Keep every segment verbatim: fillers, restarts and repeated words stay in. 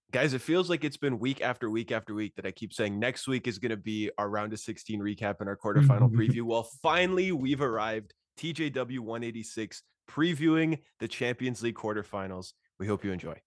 Guys, it feels like it's been week after week after week that I keep saying next week is going to be our round of sixteen recap and our quarterfinal preview. Well, finally, we've arrived. T J W one eighty-six previewing the Champions League quarterfinals. We hope you enjoy.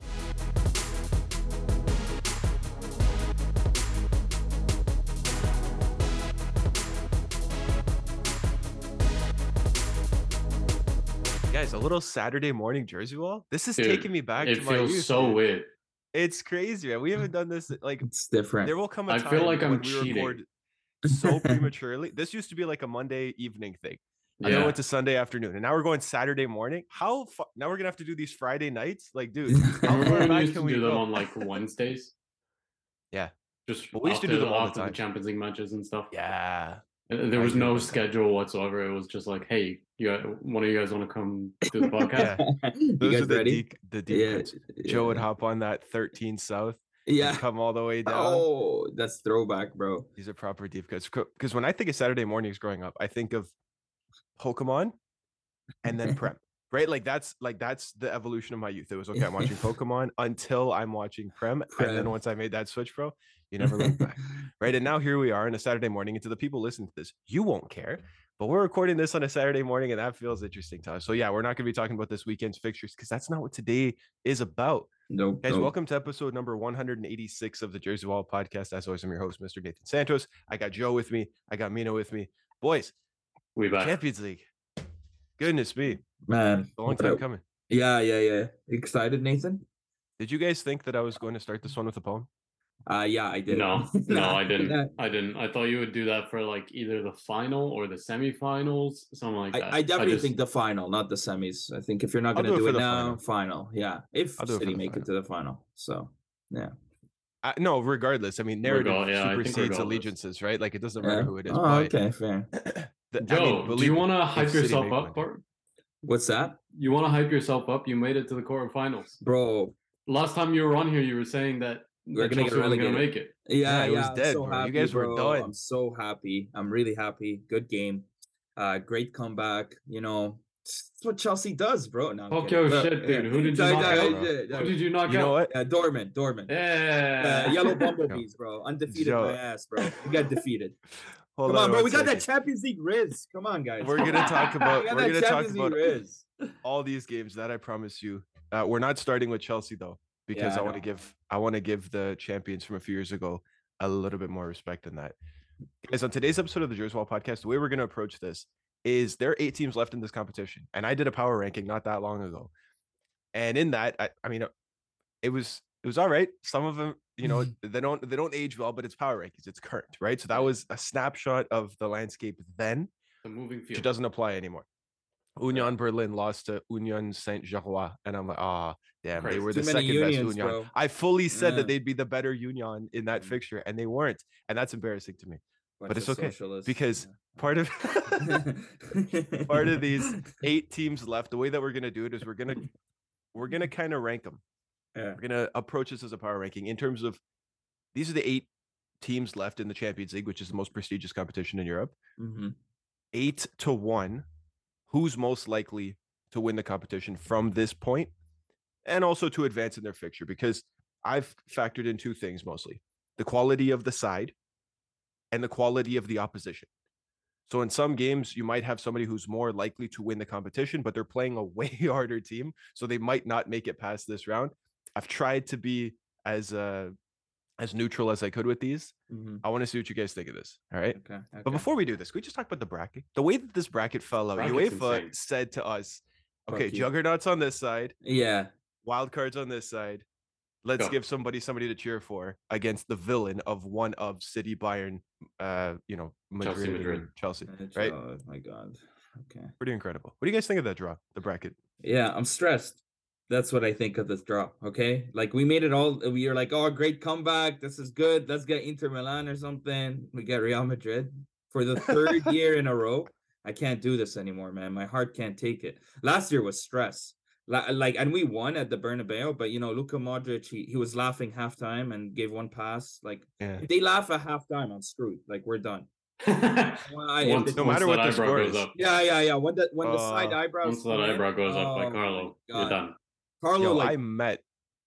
Guys, a little Saturday morning Jersey wall. This is Dude, taking me back it to my feels youth. so dude. weird. It's crazy, man. We haven't done this like It's different. there will come a I time feel like I'm when we cheating. record so prematurely. This used to be like a Monday evening thing. And then Yeah. it went to Sunday afternoon, and now we're going Saturday morning. How fu- now we're gonna have to do these Friday nights? Like, dude, how Remember far when we back used can to we do them go? on like Wednesdays? Yeah, Just Well, we used to after, do them all the after time. the Champions League matches and stuff. yeah. And there I was do no remember that. schedule whatsoever. It was just like, hey, you one of you guys want to come do the podcast? Yeah. You Those guys are the ready? deep, the deep Yeah, cuts. Joe would yeah. hop on that thirteen South Yeah. and come all the way down. Oh, that's throwback, bro. These are proper deep cuts. Because when I think of Saturday mornings growing up, I think of Pokemon and then Prem. Right, like that's like that's the evolution of my youth. It was okay. I'm watching Pokemon until I'm watching Prem, Prem. and then once I made that switch, bro, you never look back. Right, and now here we are on a Saturday morning. And to the people listening to this, you won't care, but we're recording this on a Saturday morning, and that feels interesting to us. So yeah, we're not going to be talking about this weekend's fixtures because that's not what today is about. Nope. Guys, nope. welcome to episode number one eighty-six of the Jersey Wall podcast. As always, I'm your host, Mister Nathan Santos. I got Joe with me. I got Mina with me. Boys, We back. Champions League. Goodness me, Man. a long time coming. Yeah, yeah, yeah. Excited, Nathan? Did you guys think that I was going to start this one with a poem? Uh yeah, I did. No, no, I Yeah. didn't. I didn't. I thought you would do that for like either the final or the semifinals, something like that. I, I definitely just- think the final, not the semis. I think if you're not I'll going to do it do for it, the now, final. final. Yeah. If I'll do it for City the make final. it to the final. So, yeah. I, no, regardless. I mean, narrative Regal- yeah, I think supersedes regardless. allegiances, right? Like it doesn't matter Yeah. who it is. Oh, but okay, fair. the, I Joe, mean, do believe you me, want to if hype City yourself make up? one- Or What's that? you want to hype yourself up? You made it to the quarterfinals. Bro, Last time you were on here, you were saying that, We're that gonna get Chelsea wasn't going to relegated. make it. yeah, Yeah, it yeah, was I'm dead, so bro. You happy, guys were bro. done. I'm so happy. I'm really happy. Good game. Uh, great comeback. You know, it's what Chelsea does, bro. No, I'm Fuck kidding. your But, shit, dude. yeah. Who did you Sorry, knock sorry, out? yeah, Who yeah. did you knock You know out? what? Uh, Dortmund, Dortmund. Yeah. Uh, yellow bumblebees, bro. Undefeated Joe. my ass, bro. We got defeated. Hold Come on, bro. one We got that second. Champions League Riz. Come on, guys. We're gonna talk about. We got we're that gonna talk Champions League about Riz. all these games. That I promise you. Uh, we're not starting with Chelsea though, because Yeah, I I want to know. give. I want to give the champions from a few years ago a little bit more respect than that. Guys, on today's episode of the Jersey Wall podcast, the way we're going to approach this is there are eight teams left in this competition, and I did a power ranking not that long ago, and in that, I, I mean, it was it was all right. Some of them, you know, they don't they don't age well, but it's power rankings, it's current, right? So that was a snapshot of the landscape then, The moving which field. doesn't apply anymore. Union Berlin lost to Union Saint Germain, and I'm like, ah, damn, they Crazy. were Too the many second best unions, Union. bro. I fully said Yeah. that they'd be the better Union in that Mm. fixture, and they weren't, and that's embarrassing to me. Bunch But it's of okay, socialists. because Part of Yeah. part of these eight teams left, the way that we're gonna do it is we're gonna we're gonna kind of rank them. Yeah. We're gonna approach this as a power ranking in terms of these are the eight teams left in the Champions League, which is the most prestigious competition in Europe. Mhm. Eight to one, who's most likely to win the competition from this point, and also to advance in their fixture, because I've factored in two things mostly: the quality of the side and the quality of the opposition. So in some games, you might have somebody who's more likely to win the competition, but they're playing a way harder team, so they might not make it past this round. I've tried to be as uh as neutral as I could with these. Mhm. I want to see what you guys think of this. All right. Okay. okay. But before we do this, can we just talk about the bracket? The way that this bracket fell out, Bracket's UEFA insane. said to us, Fuck okay, you. juggernauts on this side, Yeah. wild cards on this side. Let's Go. give somebody somebody to cheer for against the villain of one of City, Bayern, uh, you know, Madrid, Chelsea, and Madrid. Chelsea. It's- Right? Oh my god. Okay. Pretty incredible. What do you guys think of that draw? The bracket. Yeah, I'm stressed. That's what I think of this draw. Okay, like we made it all. We are like, oh, great comeback. This is good. Let's get Inter Milan or something. We get Real Madrid for the third year in a row. I can't do this anymore, man. My heart can't take it. Last year was stress. La- Like, and we won at the Bernabeu, but you know, Luka Modric, he, he was laughing halftime and gave one pass. Like, Yeah. if they laugh at halftime, I'm screwed. Like, we're done. Well, I- once, if No once matter what that the eyebrow score goes is. up. Yeah, yeah, yeah. When the when the side Uh, eyebrows Once that come in, eyebrow goes up by oh my Carlo, you're God. done. Carlo, Yo, like I met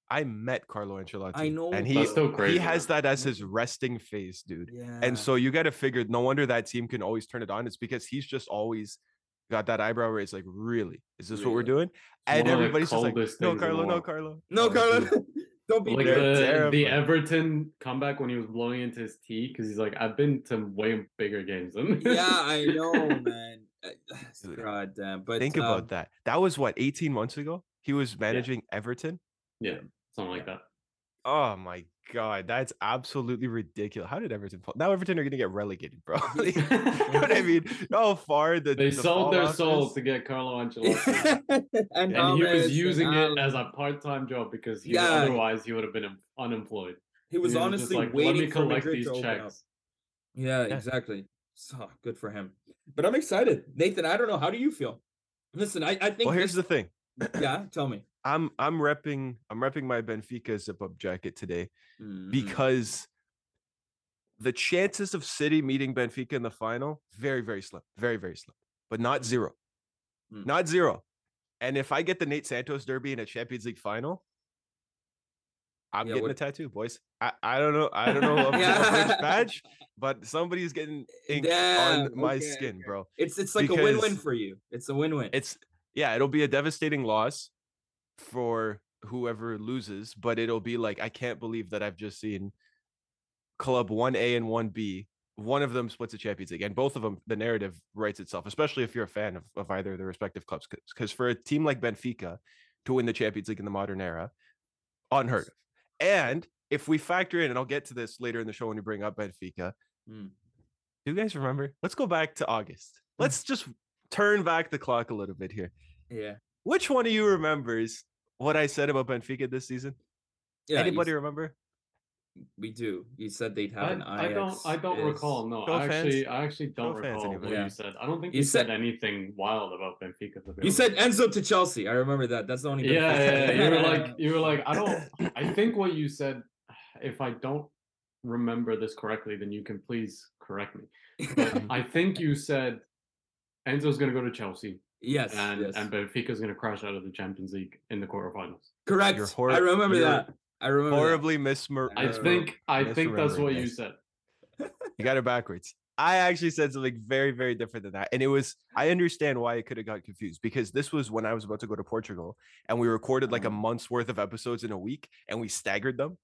I met Carlo Ancelotti. I know, and That's he still he crazy, has man. that as his resting face, dude. Yeah. And so you got to figure, no wonder that team can always turn it on. It's because he's just always got that eyebrow raise, like, really? Is this what we're Really? doing? It's And one of the everybody's just like, coldest no, things in the Carlo, no, world. Carlo. no, Oh, Carlo, dude. don't be Like They're weird. the the terrifying. Everton comeback when he was blowing into his tea because he's like, I've been to way bigger games than this. Yeah, I know, man. Uh, Dude, God damn. But Think um, about that. That was what, eighteen months ago? He was managing Everton. Yeah, something like that. Oh my god, that's absolutely ridiculous. How did Everton fall? Now Everton are gonna get relegated, bro. Like, you know what I mean? How far the They the sold fall their off souls is? to get Carlo Ancelotti, and, and he James was and using it as Alan. a part-time job because he Yeah. otherwise he would have been un- unemployed. He was He was honestly just like, let waiting me for collect Madrid these to open up. checks. Yeah, Yeah. exactly. So good for him. But I'm excited, Nathan. I don't know. How do you feel? Listen, I, I think. Well, here's this- the thing. Yeah, tell me. I'm I'm repping I'm repping my Benfica zip up jacket today Mhm. because the chances of City meeting Benfica in the final, very, very slim. Very, very slim. But not Mm. zero. Mm. Not zero. And if I get the Nate Santos derby in a Champions League final, I'm Yeah, getting what- a tattoo, boys. I, I don't know. I don't know of, of Yeah. which badge, but somebody's getting ink Damn, on my okay, skin, okay. bro. It's it's like a win-win Because for you. It's a win-win. It's yeah, it'll be a devastating loss for whoever loses, but it'll be like, I can't believe that I've just seen club one A and one B. One of them splits a Champions League, and both of them, the narrative writes itself, especially if you're a fan of, of either of the respective clubs. Because for a team like Benfica to win the Champions League in the modern era, unheard of. And if we factor in, and I'll get to this later in the show when you bring up Benfica, Mm. do you guys remember? Let's go back to August. Let's just turn back the clock a little bit here. Yeah. Which one of you remembers what I said about Benfica this season? Yeah. you Anybody s- remember? we do. You said they'd have I, an I Ajax. don't I don't is- recall. No, Show I of actually hands. I actually don't Show of hands, recall anybody. what Yeah. you said. I don't think You you, said, said- anything wild about Benfica. To be You honest. said Enzo to Chelsea. I remember that. That's the only. yeah, Benfica- yeah, yeah. You were like you were like I don't. I think what you said. If I don't remember this correctly, then you can please correct me. But I think you said Enzo's going to go to Chelsea, yes. and yes. and Benfica's going to crash out of the Champions League in the quarterfinals. Correct. You're hor- I remember you're that. I remember Horribly mismer- I I Uh, think I think that's misremembering what you this. said. You got it backwards. I actually said something very, very different than that. And it was, I understand why it could have got confused, because this was when I was about to go to Portugal and we recorded like a Um. month's worth of episodes in a week and we staggered them.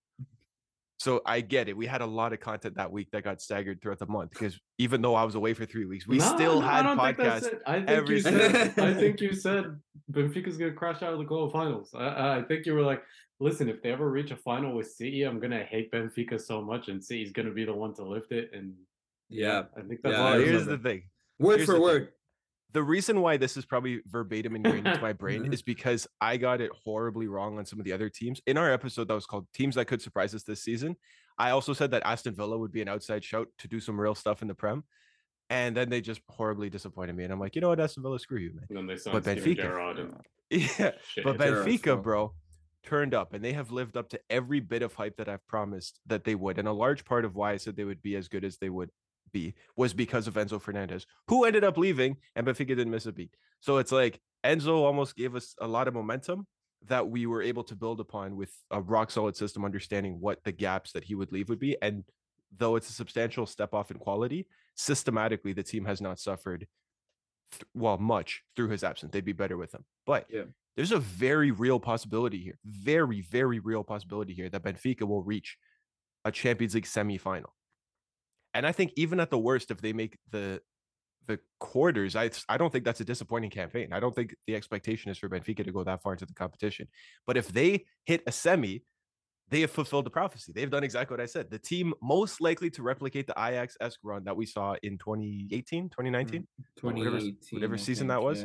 So I get it. We had a lot of content that week that got staggered throughout the month because even though I was away for three weeks, we No, still no, had I don't think that's podcasts. it. I think every you single said. day. I think you said Benfica's gonna crash out of the global finals. I, I think you were like, listen, if they ever reach a final with City, I'm gonna hate Benfica so much, and City's gonna be the one to lift it. And Yeah. I think that's Yeah, what I Well, I here's remember. the thing. Word Here's for the thing. word. The reason why this is probably verbatim ingrained into my brain is because I got it horribly wrong on some of the other teams. In our episode that was called Teams That Could Surprise Us This Season, I also said that Aston Villa would be an outside shout to do some real stuff in the Prem. And then they just horribly disappointed me. And I'm like, you know what, Aston Villa, screw you, man. And then they signed But Steven Benfica- Gerrard and Yeah. shit. But Gerrard's Benfica, fault. bro, turned up and they have lived up to every bit of hype that I've promised that they would. And a large part of why I said they would be as good as they would be was because of Enzo Fernandez, who ended up leaving, and Benfica didn't miss a beat. So it's like Enzo almost gave us a lot of momentum that we were able to build upon with a rock solid system, understanding what the gaps that he would leave would be. And though it's a substantial step off in quality, systematically the team has not suffered th- well much through his absence. They'd be better with him. But Yeah. there's a very real possibility here, very, very real possibility here that Benfica will reach a Champions League semifinal. And I think even at the worst, if they make the the quarters, I I don't think that's a disappointing campaign. I don't think the expectation is for Benfica to go that far into the competition. But if they hit a semi, they have fulfilled the prophecy. They've done exactly what I said. The team most likely to replicate the Ajax-esque run that we saw in twenty eighteen, twenty nineteen. whatever- twenty eighteen, whatever I season think, that was. yeah.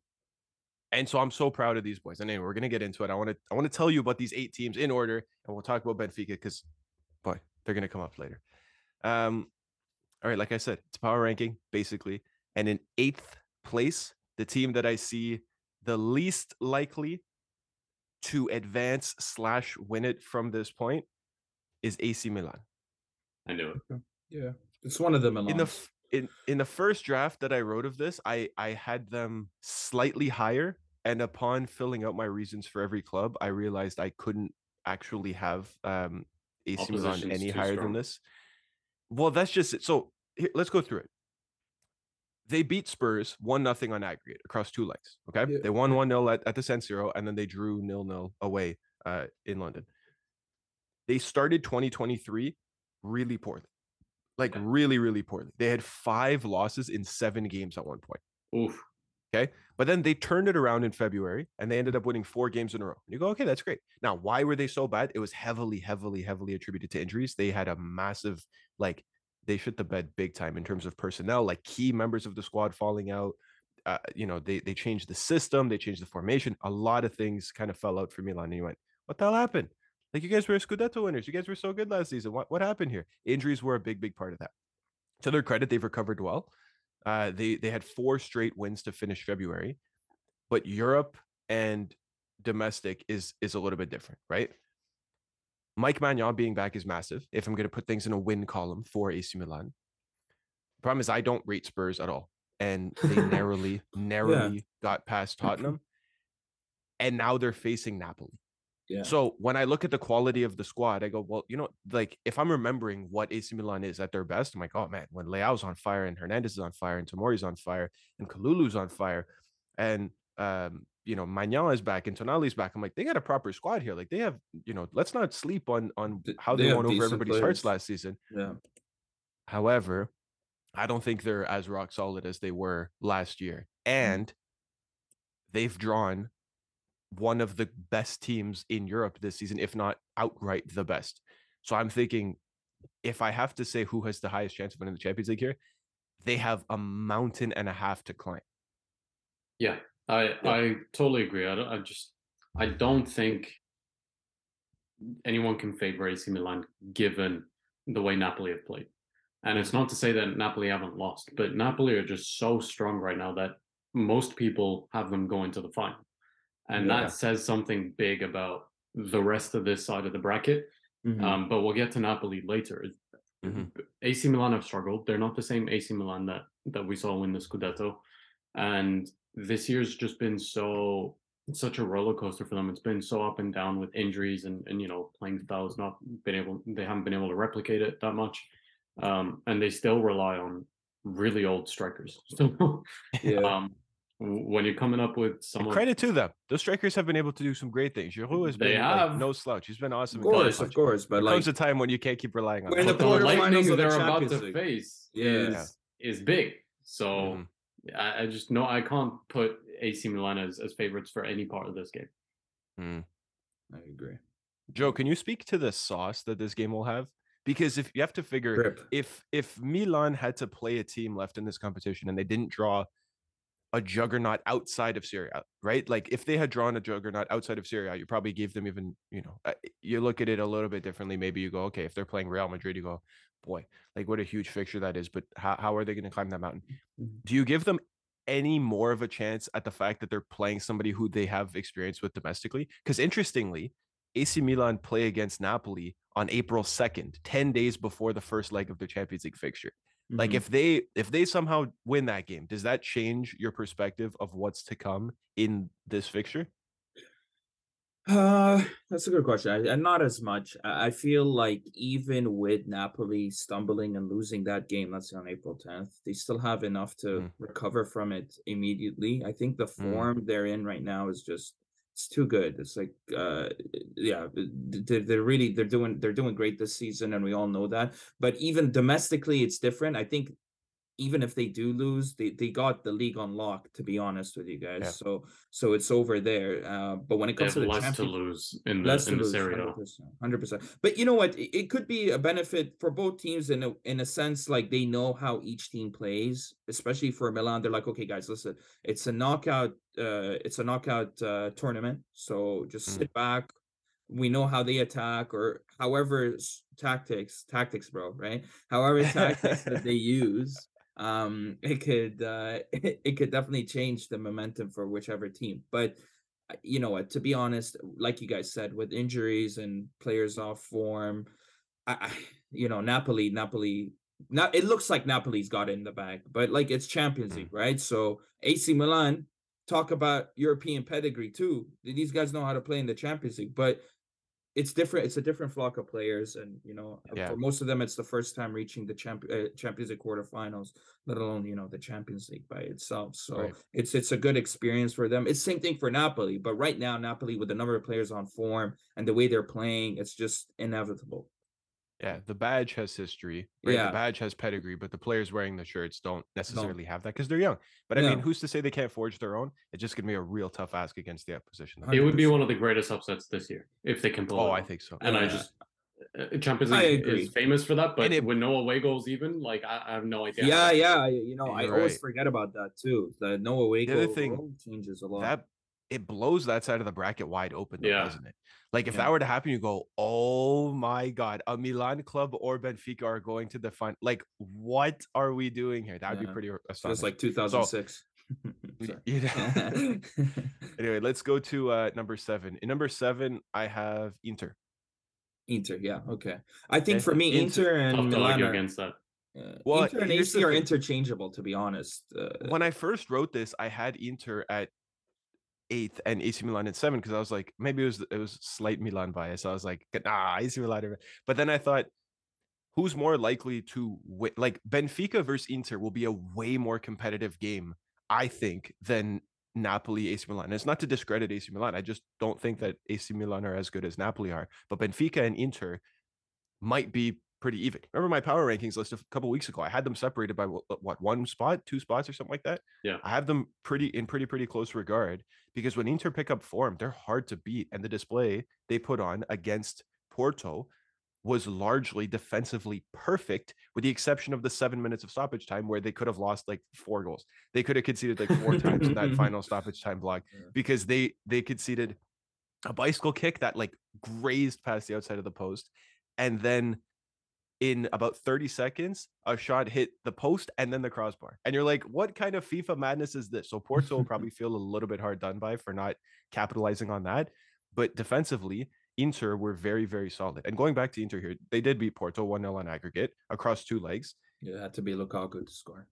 And so I'm so proud of these boys. And anyway, we're gonna get into it. I want to I want to tell you about these eight teams in order, and we'll talk about Benfica because boy, they're gonna come up later. Um, all right, like I said, it's power ranking basically, and in eighth place, the team that I see the least likely to advance slash win it from this point is A C Milan. I knew it. Yeah. It's one of the Milans. In the f- in in the first draft that I wrote of this, I I had them slightly higher, and upon filling out my reasons for every club, I realized I couldn't actually have um, A C Milan Opposition's any too higher strong. than this. Well, that's just it. So here, let's go through it. They beat Spurs one nothing on aggregate across two legs. Okay, Yeah. they won one nil at, at the San Siro, and then they drew nil nil away uh, in London. They started twenty twenty-three really poorly, like Yeah. really, really poorly. They had five losses in seven games at one point. Oof. Okay. But then they turned it around in February and they ended up winning four games in a row. And you go, okay, that's great. Now, why were they so bad? It was heavily, heavily, heavily attributed to injuries. They had a massive, like, they shit the bed big time in terms of personnel, like key members of the squad falling out. Uh, you know, they they changed the system, they changed the formation. A lot of things kind of fell out for Milan. And you went, what the hell happened? Like, you guys were Scudetto winners. You guys were so good last season. What what happened here? Injuries were a big, big part of that. To their credit, they've recovered well. Uh, they they had four straight wins to finish February, but Europe and domestic is is a little bit different, right? Mike Maignan being back is massive. If I'm going to put things in a win column for A C Milan, the problem is I don't rate Spurs at all, and they narrowly, narrowly yeah. got past Tottenham, and now they're facing Napoli. Yeah. So when I look at the quality of the squad, I go, well, you know, like if I'm remembering what A C Milan is at their best, I'm like, oh man, when Leao's on fire and Hernandez is on fire and Tomori's on fire and Kalulu's on fire and um, you know, Maignan is back and Tonali's back. I'm like, they got a proper squad here. Like they have, you know, let's not sleep on on how they, they won over everybody's players. hearts last season. Yeah. However, I don't think they're as rock solid as they were last year, and they've drawn one of the best teams in Europe this season, if not outright the best. So I'm thinking, if I have to say who has the highest chance of winning the Champions League here, they have a mountain and a half to climb. Yeah, I yeah. I totally agree. I don't, I just I don't think anyone can favor A C Milan given the way Napoli have played. And it's not to say that Napoli haven't lost, but Napoli are just so strong right now that most people have them going to the final. And yeah. that says something big about the rest of this side of the bracket. Mm-hmm. Um, but we'll get to Napoli later. Mm-hmm. A C Milan have struggled. They're not the same A C Milan that, that we saw win the Scudetto. And this year's just been so such a roller coaster for them. It's been so up and down with injuries and, and you know, playing styles not been able, they haven't been able to replicate it that much. Um, and they still rely on really old strikers. So, yeah. um, when you're coming up with someone, credit to them, those strikers have been able to do some great things. Giroud has they been have. Like, no slouch. He's been awesome. Of course, of course, but there like, comes a time when you can't keep relying on. When the, the lightning they're about to face yeah. is is big. So mm-hmm. I, I just know I can't put A C Milan as, as favorites for any part of this game. Mm. I agree. Joe, can you speak to the sauce that this game will have? Because if you have to figure, Grip. if if Milan had to play a team left in this competition and they didn't draw a juggernaut outside of Serie A, right? Like if they had drawn a juggernaut outside of Serie A, you probably gave them even, you know, uh, you look at it a little bit differently. Maybe you go, okay, if they're playing Real Madrid, you go, boy, like what a huge fixture that is. But how, how are they going to climb that mountain? Mm-hmm. Do you give them any more of a chance at the fact that they're playing somebody who they have experience with domestically? Because interestingly, A C Milan play against Napoli on April second, ten days before the first leg of the Champions League fixture. Mm-hmm. Like if they if they somehow win that game, does that change your perspective of what's to come in this fixture? Uh, that's a good question. I, and not as much. I, I feel like even with Napoli stumbling and losing that game, let's say on April tenth, they still have enough to mm. recover from it immediately. I think the form mm. they're in right now is just it's too good. It's like, uh, yeah, they're, they're really they're doing they're doing great this season, and we all know that. But even domestically, it's different. I think even if they do lose, they, they got the league on lock, to be honest with you guys. Yeah. So so it's over there. Uh, but when it comes to the less champion, to lose in the in the Serie A, one hundred percent. But you know what? It, it could be a benefit for both teams in a in a sense, like they know how each team plays, especially for Milan. They're like, okay, guys, listen, it's a knockout. Uh, it's a knockout uh, tournament. So just mm. sit back. We know how they attack, or however tactics, tactics, bro, right? However tactics that they use. Um, it could uh, it, it could definitely change the momentum for whichever team. But you know what? To be honest, like you guys said, with injuries and players off form, I, I you know Napoli, Napoli. Now it looks like Napoli's got it in the bag, but like it's Champions League, right? So A C Milan, talk about European pedigree too. These guys know how to play in the Champions League, but it's different. It's a different flock of players, and you know, Yeah. for most of them, it's the first time reaching the champ- uh, Champions League quarterfinals, let alone you know the Champions League by itself. So Right. it's it's a good experience for them. It's same thing for Napoli, but right now Napoli with the number of players on form and the way they're playing, it's just inevitable. Yeah, the badge has history, right? Yeah. The badge has pedigree, but the players wearing the shirts don't necessarily No. have that because they're young. But I Yeah. mean, who's to say they can't forge their own? It's just gonna be a real tough ask against the opposition. though. It would be one hundred percent. one of the greatest upsets this year if they can pull it Oh, I off. think so. And I Yeah. just uh, Champions I League agree. is famous for that, but And it- with no away goals, even like I, I have no idea. how Yeah, that- yeah. I- You know, I You're always right. forget about that too. The no away The other goal thing, rule changes a lot. That it blows that side of the bracket wide open, though, Yeah. doesn't it? Like if Yeah. that were to happen, you go, "Oh my god, a Milan club or Benfica are going to the final." Like, what are we doing here? That would Yeah. be pretty Just astonishing. like two thousand six. Y- you know- anyway, let's go to uh, number seven. In number seven, I have Inter. Inter, yeah, okay. I think Okay. for me, Inter- Inter and Tough to Milan argue are, against that. uh, Well, Inter and here's A C the are thing. interchangeable, to be honest. Uh, When I first wrote this, I had Inter at eighth and A C Milan at seven because I was like, maybe it was it was slight Milan bias. I was like, nah, A C Milan. are-" But then I thought, who's more likely to win? Like Benfica versus Inter will be a way more competitive game, I think, than Napoli, A C Milan. And it's not to discredit A C Milan. I just don't think that A C Milan are as good as Napoli are. But Benfica and Inter might be pretty even. Remember my power rankings list a couple weeks ago? I had them separated by what, what one spot, two spots, or something like that. Yeah. I have them pretty in pretty pretty close regard because when Inter pick up form, they're hard to beat, and the display they put on against Porto was largely defensively perfect, with the exception of the seven minutes of stoppage time where they could have lost like four goals. They could have conceded like four times in that final stoppage time block Yeah. because they they conceded a bicycle kick that like grazed past the outside of the post, and then in about thirty seconds, a shot hit the post and then the crossbar. And you're like, what kind of FIFA madness is this? So Porto will probably feel a little bit hard done by for not capitalizing on that. But defensively, Inter were very, very solid. And going back to Inter here, they did beat Porto one nil on aggregate across two legs. it had to be Lukaku to score.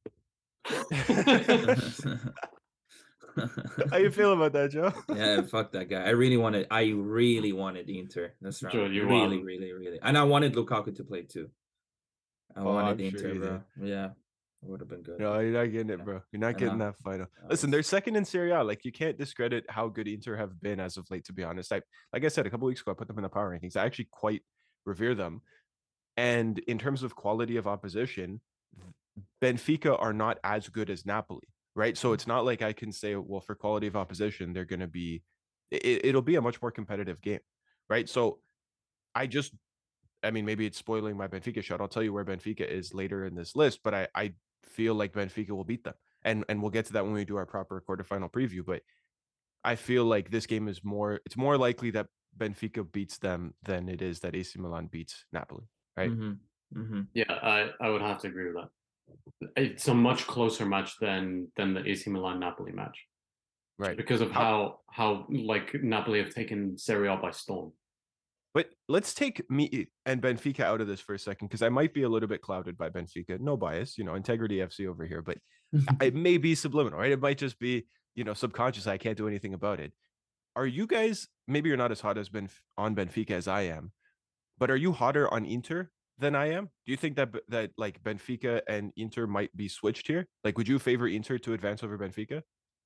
How you feel about that, Joe? Yeah, fuck that guy. I really wanted, I really wanted Inter. That's right. Joe, you really, wildin'. really, really. And I wanted Lukaku to play too. I Oh, wanted I'm sure Inter, you bro. Yeah, it would have been good. No, you're not getting it, Yeah. bro. You're not I getting know. that final. No, Listen, it's- they're second in Serie A. Like you can't discredit how good Inter have been as of late. To be honest, I like I said a couple weeks ago, I put them in the power rankings. I actually quite revere them. And in terms of quality of opposition, Benfica are not as good as Napoli, right? So it's not like I can say, well, for quality of opposition, they're going to be. It, it'll be a much more competitive game, right? So I just I mean, maybe it's spoiling my Benfica shot. I'll tell you where Benfica is later in this list, but I, I feel like Benfica will beat them. And and we'll get to that when we do our proper quarterfinal preview. But I feel like this game is more, it's more likely that Benfica beats them than it is that A C Milan beats Napoli, right? Mm-hmm. Mm-hmm. Yeah, I, I would have to agree with that. It's a much closer match than than the A C Milan Napoli match Right. because of How- how how like Napoli have taken Serie A by storm. But let's take me and Benfica out of this for a second, because I might be a little bit clouded by Benfica. No bias, you know, Integrity F C over here, but it may be subliminal, right? It might just be, you know, subconscious. I can't do anything about it. Are you guys, maybe you're not as hot as Ben on Benfica as I am, but are you hotter on Inter than I am? Do you think that that like Benfica and Inter might be switched here? Like, would you favor Inter to advance over Benfica?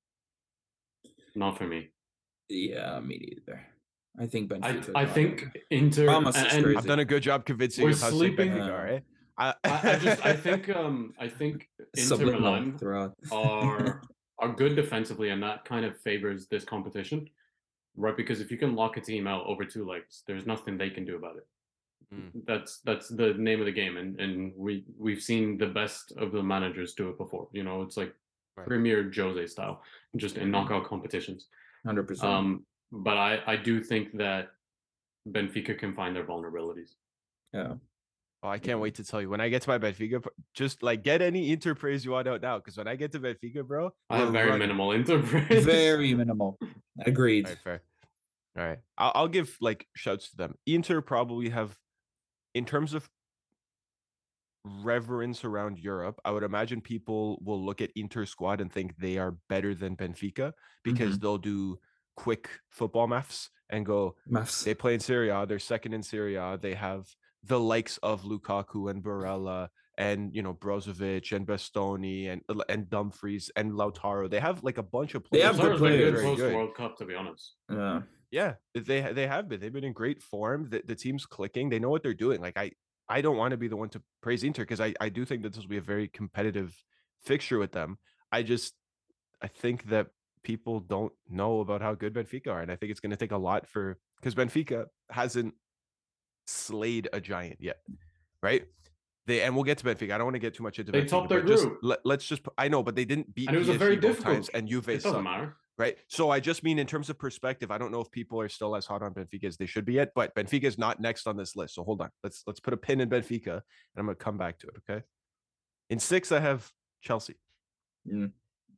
Not for me. Yeah, me neither. I think I Benfica. I got think it. Inter Ramos is and crazy. I've done a good job convincing We're you of how sick sleeping- Benfica Yeah. are, eh? I, I, I just I think um I think Inter Subliminal Milan throughout. are are good defensively, and that kind of favors this competition, right? Because if you can lock a team out over two legs, there's nothing they can do about it. Mm. That's that's the name of the game, and and we we've seen the best of the managers do it before. You know, it's like Right. Premier Jose style, just in knockout competitions. one hundred percent. Um, but I I do think that Benfica can find their vulnerabilities. Yeah. Oh, I can't wait to tell you when I get to my Benfica. Just like get any Inter praise you want out now, because when I get to Benfica, bro, I have we're very running. minimal interpret. Very minimal. Agreed. All right, fair. All right, I'll, I'll give like shouts to them. Inter probably have, in terms of reverence around Europe, I would imagine people will look at Inter squad and think they are better than Benfica because they'll do quick football maths and go, Maths. they play in Serie A, they're second in Serie A, they have the likes of Lukaku and Barella and, you know, Brozovic and Bastoni and and Dumfries and Lautaro. They have like a bunch of They players. have good Lautaro's been players. good Very post good. World Cup, to be honest. Yeah. Yeah, they they have been. They've been in great form. The, the team's clicking. They know what they're doing. Like I, I don't want to be the one to praise Inter because I, I do think that this will be a very competitive fixture with them. I just, I think that people don't know about how good Benfica are, and I think it's going to take a lot for because Benfica hasn't slayed a giant yet, right? They and we'll get to Benfica. I don't want to get too much into They Benfica, topped their but just group. let, let's just. I know, but they didn't beat And it was P S G a very both difficult times, and Juve It doesn't sucked. matter. Right. So I just mean in terms of perspective, I don't know if people are still as hot on Benfica as they should be yet, but Benfica is not next on this list. So hold on. Let's let's put a pin in Benfica and I'm gonna come back to it. Okay. In six, I have Chelsea. Mm.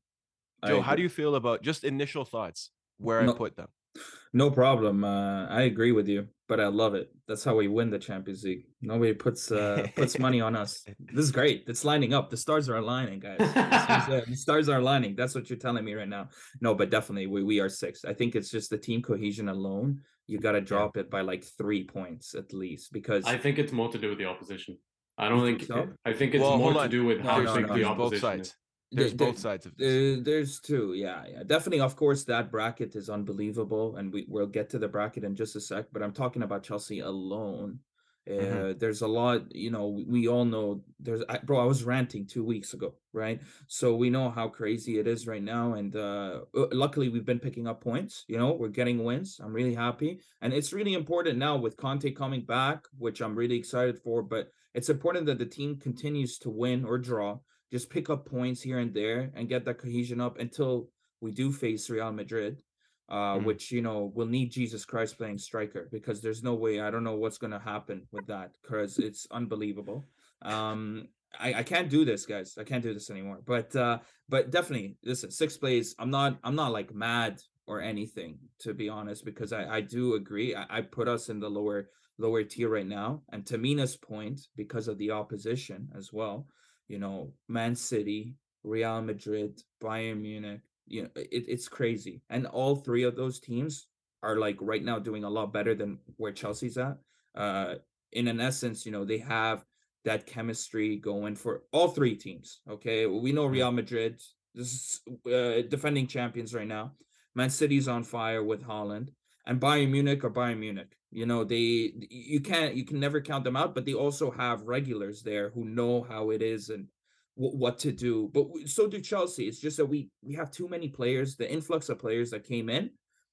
Joe, I how do agree. you feel about just initial thoughts where I No. put them? No problem. Uh, I agree with you, but I love it. That's how we win the Champions League. Nobody puts uh, puts money on us. This is great. It's lining up. The stars are aligning, guys. This is, uh, the stars are aligning. That's what you're telling me right now. No, but definitely we, we are six. I think it's just the team cohesion alone. You got to drop it by like three points at least because I think it's more to do with the opposition. I don't You think. think so? I think it's Well, more hold to on. do with No, how There's, no, big no, the there's no. both opposition sides. is. There's There- both sides of this. there- there's two. Yeah, yeah. Definitely, of course, that bracket is unbelievable, and we, we'll get to the bracket in just a sec, but I'm talking about Chelsea alone. Uh, Mhm. There's a lot, you know, we, we all know there's, I, bro, I was ranting two weeks ago, right? So we know how crazy it is right now. And uh, uh, luckily, we've been picking up points, you know, we're getting wins. I'm really happy. And it's really important now with Conte coming back, which I'm really excited for, but it's important that the team continues to win or draw, just pick up points here and there and get that cohesion up until we do face Real Madrid, uh, Mm. which, you know, will need Jesus Christ playing striker because there's no way, I don't know what's going to happen with that because it's unbelievable. Um, I, I can't do this, guys. I can't do this anymore. But uh, but definitely, listen, sixth place. I'm not I'm not like mad or anything, to be honest, because I, I do agree. I, I put us in the lower lower tier right now. And to Mina's point, because of the opposition as well, you know, Man City, Real Madrid, Bayern Munich, you know, it, it's crazy. And all three of those teams are like right now doing a lot better than where Chelsea's at. Uh, in an essence, you know, they have that chemistry going for all three teams. Okay. We know Real Madrid, this is uh, defending champions right now. Man City's on fire with Holland, and Bayern Munich or Bayern Munich. You know, they you can't you can never count them out, but they also have regulars there who know how it is and w- what to do. But we, so do Chelsea. It's just that we we have too many players. The influx of players that came in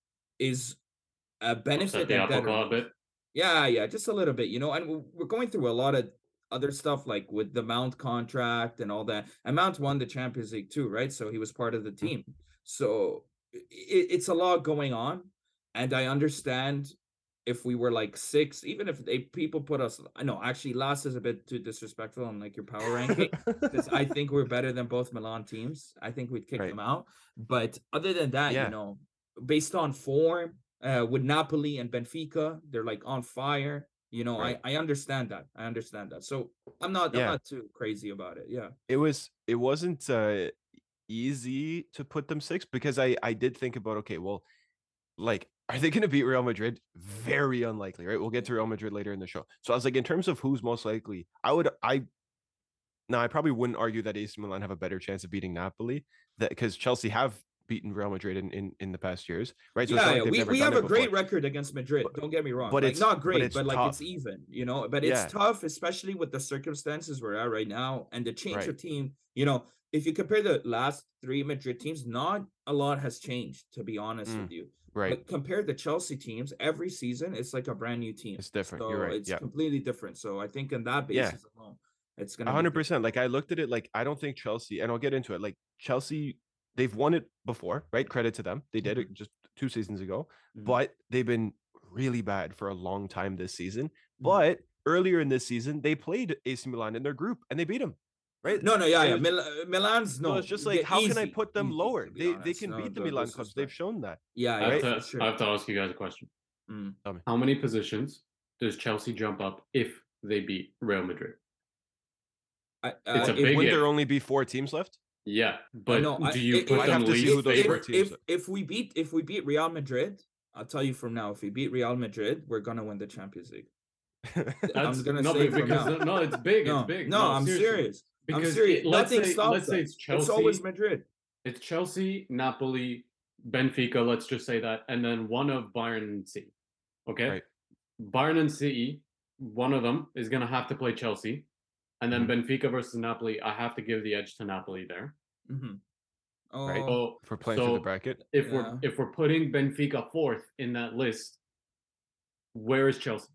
is a benefit Upset the and apple cart a detriment. bit. Yeah, yeah, just a little bit, you know, and we- we're going through a lot of other stuff like with the Mount contract and all that. And Mount won the Champions League too, right? So he was part of the team. So it, it's a lot going on, and I understand if we were like six, even if they people put us, I know actually last is a bit too disrespectful on like your power ranking because I think we're better than both Milan teams. I think we'd kick Right. them out. But other than that, Yeah. you know, based on form, uh, with Napoli and Benfica, they're like on fire. You know, Right. I I understand that. I understand that. So I'm not I'm Yeah. not too crazy about it. Yeah. It was it wasn't uh easy to put them six because I I did think about, okay, well, like, are they going to beat Real Madrid? Very unlikely, right? We'll get to Real Madrid later in the show. So I was like, in terms of who's most likely, I would I now I probably wouldn't argue that A C Milan have a better chance of beating Napoli, that because Chelsea have beaten Real Madrid in, in in the past years, right? So it's Yeah, not yeah. like they've we, never we done have it a great before. record against Madrid. But- Don't get me wrong. but like it's- not but great, it's but, like it's tough. even, you know. But Yeah. it's tough, especially with the circumstances we're at right now and the change Right. of team. You know, if you compare the last three Madrid teams, not a lot has changed, to be honest Mm, with you. Right. But compare the Chelsea teams, every season it's like a brand new team. It's different. So You're right. it's Yeah. completely different. So I think on that Yeah. basis alone, it's A gonna be hundred percent. difficult. Like I looked at it, like I don't think Chelsea, and I'll get into it. Like Chelsea, they've won it before, right? Credit to them. They did it just two seasons ago, Mhm. but they've been really bad for a long time this season. Mhm. But earlier in this season, they played A C Milan in their group and they beat them, right? No, no, yeah, It yeah. was- Mil- Milan's So no. it's just like, yeah, how can I easy, put them easy, lower? to be They they honest. can No, beat the no Milan clubs. They've disrespect. shown that. Yeah, I yeah, have, Right? for to, sure. I have to ask you guys a question. Mm. Tell me. How many positions does Chelsea jump up if they beat Real Madrid? I, uh, It's a if- big Wouldn't if. there only be four teams left? Yeah, but no, I- do you it- put it- them I'd have to see least who those if, four favorite? teams if are. if we beat if we beat Real Madrid, I'll tell you from now, if we beat Real Madrid, we're gonna win the Champions League. That's I'm gonna no, say but from because now. no, it's big. No, it's big. no, I'm seriously. serious. I'm Because serious. it- let's Nothing say stops let's say us. it's Chelsea. It's always Madrid. It's Chelsea, Napoli, Benfica. Let's just say that, and then one of Bayern and City. Okay, Right. Bayern and City. One of them is gonna have to play Chelsea, and then Mhm. Benfica versus Napoli. I have to give the edge to Napoli there. Mm-hmm. Oh, Right. So For playing through the so bracket. if Yeah. we're if we're putting Benfica fourth in that list, where is Chelsea?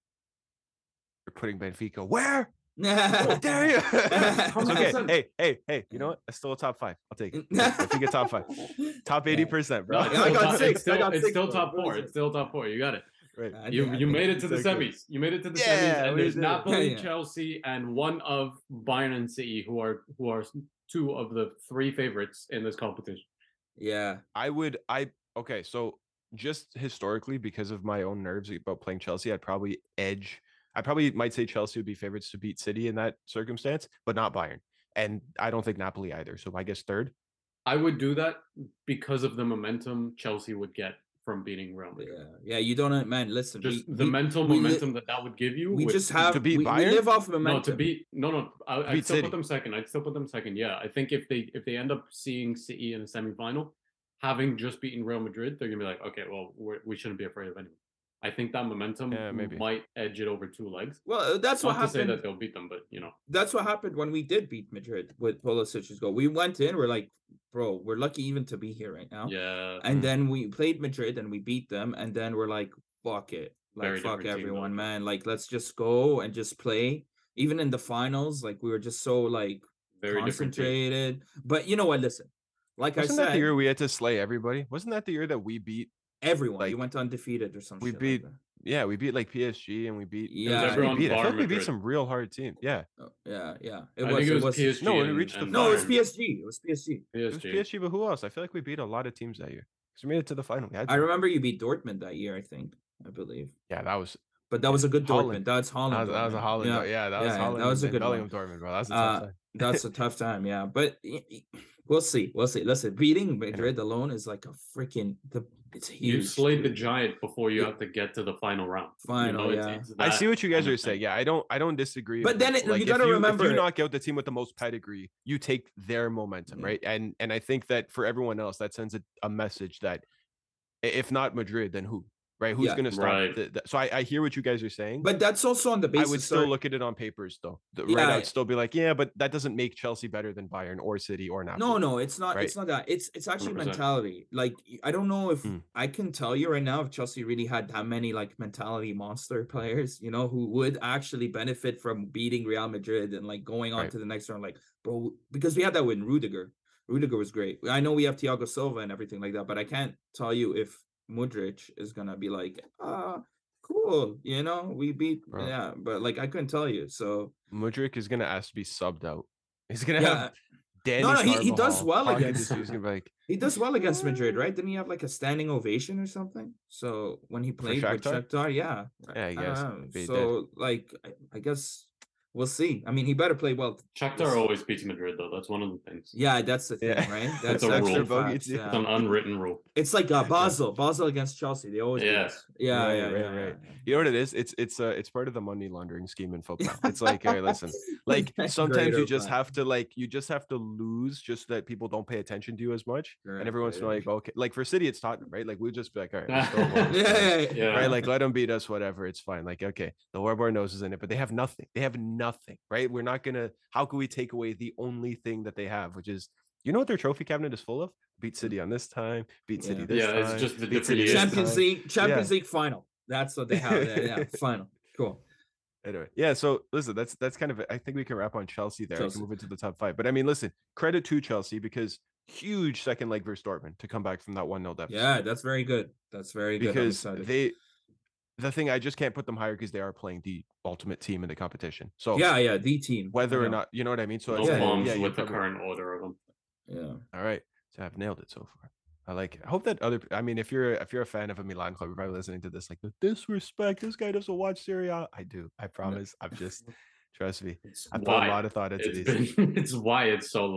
You're putting Benfica where? yeah. How dare you? It's Come on, okay. listen. Hey, hey, hey. You know what? It's still a top five. I'll take it. Benfica top five. Top eighty percent, bro. No, it's Yeah, I still got top- six. It's still, I got it's six, still bro. top What four. is it? It's still top four. You got it. Right. I You think- I you think made it to the it's okay. semis. You made it to the Yeah, semis, and we there's did. Napoli, Yeah. Chelsea, and one of Bayern and City, who are who are two of the three favorites in this competition. Yeah. I would I okay, so just historically, because of my own nerves about playing Chelsea, I'd probably edge. I probably might say Chelsea would be favorites to beat City in that circumstance, but not Bayern. And I don't think Napoli either. So I guess third. I would do that because of the momentum Chelsea would get from beating Real Yeah. Madrid. Yeah. You don't know, man. Listen, Just we, the we, mental we li- momentum that that would give you. we with- just have To beat we, we Bayern? live off no momentum. to beat no no. I, I'd beat still City. put them second. I'd still put them second. Yeah, I think if they if they end up seeing City in the semifinal, having just beaten Real Madrid, they're gonna be like, okay, well, we're, we shouldn't be afraid of anyone. I think that momentum Yeah, maybe. might edge it over two legs. Well, uh, that's what Not to say happened. that they'll beat them, but you know, That's what happened when we did beat Madrid with Pulisic's goal. We went in, we're like, bro, we're lucky even to be here right now. yeah. And Mm. then we played Madrid and we beat them, and then we're like, fuck it. Like Very fuck different team, though, everyone, okay. man. Like let's just go and just play. Even in the finals, like we were just so like Very different team. concentrated. But you know what? Listen, like Wasn't I that said, the year we had to slay everybody? Wasn't that the year that we beat everyone like, you went undefeated or something. we beat yeah, we beat like P S G and we beat Yeah, it was- it was we everyone beat. I feel bar like we beat Madrid. some real hard teams. Yeah. Oh, yeah, yeah. It I was. think it was, P S G. No, when we and- reached the and No, it was Bayern. P S G. It was P S G. It was P S G. P S G, but who else? I feel like we beat a lot of teams that year. Because we made it to the final. We had I to. remember you beat Dortmund that year, I think. I believe. Yeah, that was But that was a good Holland. Dortmund. That's Holland. that was, that was a Dortmund. Holland. Yeah, Yeah, yeah that was yeah, yeah, Holland. that was a and good Bellingham one. Dortmund, bro. That was a Uh, tough time. That's a tough time, yeah. But y- y- we'll see. We'll see. Listen, beating Madrid alone is like a freaking the it's huge. You slayed the dude. giant before you Yeah. have to get to the final round. Final, you know, yeah. it's, it's I see that what you guys kind of are saying. thing. Yeah, I don't I don't disagree. But with then it. it- you like, if gotta you, remember- if you knock out the team with the most pedigree, you take their momentum, Yeah. right? And and I think that for everyone else, that sends a, a message that i- if not Madrid, then who? Right? Who's Yeah. gonna stop? Right. The, the- so I, I hear what you guys are saying. But that's also on the I basis. would still sorry- look at it on papers though. The, Yeah, right, I I- would still be like, yeah, but that doesn't make Chelsea better than Bayern or City or Napoli. No, no, it's not. right? It's not that. It's it's actually one hundred percent. mentality. Like I don't know if Mm. I can tell you right now if Chelsea really had that many like mentality monster players, you know, who would actually benefit from beating Real Madrid and like going on Right. to the next round. Like, bro, because we had that with Rudiger. Rudiger was great. I know we have Thiago Silva and everything like that, but I can't tell you if Mudryk is gonna be like, ah, cool, you know, we beat, Bro. yeah, but like I couldn't tell you. So Mudryk is gonna ask to be subbed out. He's gonna yeah, have Danny. no, he- he does Carvajal, well Hakan against- He's gonna be like, he does well against Madrid, right? Didn't he have like a standing ovation or something? So when he played with Shakhtar? Shakhtar, yeah, Yeah, I guess. don't know. He did. So like, I, I guess we'll see. I mean, he better play well. Shakhtar always beats Madrid, though. That's one of the things. Yeah, that's the thing, Yeah. right? That's That's a that's rule. the facts, It's It's an yeah. unwritten rule. It's like uh, Basel, Basel against Chelsea. They always Yeah. lose. yeah, Right, yeah, right, yeah, right. yeah. you know what it is? It's it's uh it's part of the money laundering scheme in football. It's like, all right, listen, like That's sometimes great you or just bad. have to like you just have to lose just so that people don't pay attention to you as much. Correct, And every once in a while, right. like, okay, like for City, it's Tottenham, right? Like we just be like, all right, let's go yeah, home, yeah, right? yeah. Yeah. Right, like let them beat us, whatever. It's fine. Like, okay, the Warbar nose is in it, but they have nothing. They have nothing, right? We're not gonna. How can we take away the only thing that they have, which is, you know what their trophy cabinet is full of? Beat City on this time, beat City Yeah. this Yeah, time. it's just the beat different City years. this Champions time. League, Champions Yeah. League final. That's what they have. Yeah, yeah, final. Cool. Anyway, yeah. So listen, that's that's kind of it. I think we can wrap on Chelsea there. We Chelsea. can move into the top five. But I mean, listen, credit to Chelsea because huge second leg versus Dortmund to come back from that one nil deficit. Yeah, that's very good. That's very good. I'm because excited. they, the thing I just can't put them higher because they are playing the ultimate team in the competition. So yeah, yeah, the team. whether I or know. not, you know what I mean. So No it's Yeah, like, qualms yeah, you're with the probably- current order of them. Yeah. All right, so I've nailed it so far. I like it. I hope that other. I mean, if you're if you're a fan of a Milan club, you're probably listening to this like the disrespect. This guy doesn't watch Serie A. I do. I promise. I'm just trust me. It's I put Why? a lot of thought into It's these. been, it's why it's so low.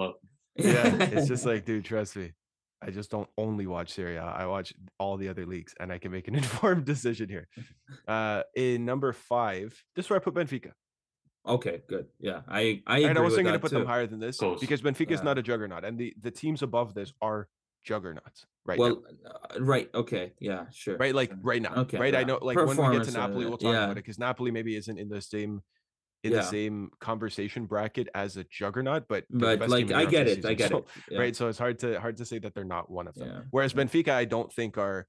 Yeah, it's just like, dude, trust me. I just don't only watch Serie A. I watch all the other leagues, and I can make an informed decision here. Uh, in number five, this is where I put Benfica. Okay, good. Yeah, I I And I agree wasn't with going to that put them too. higher than this Close. because Benfica is Yeah. not a juggernaut, and the the teams above this are juggernauts right now. Well, uh, right. Okay. Yeah. Sure. Right, like sure. right now. Okay. Right, I yeah. know. Like when we get to Performance, Napoli, uh, we'll talk yeah. about it because Napoli maybe isn't in the same in the Yeah. same conversation bracket as a juggernaut, but they're the But best like, team in I Europe get this it. I season. get So, it. Yeah. right, so it's hard to hard to say that they're not one of them. Yeah. Whereas yeah. Benfica, I don't think are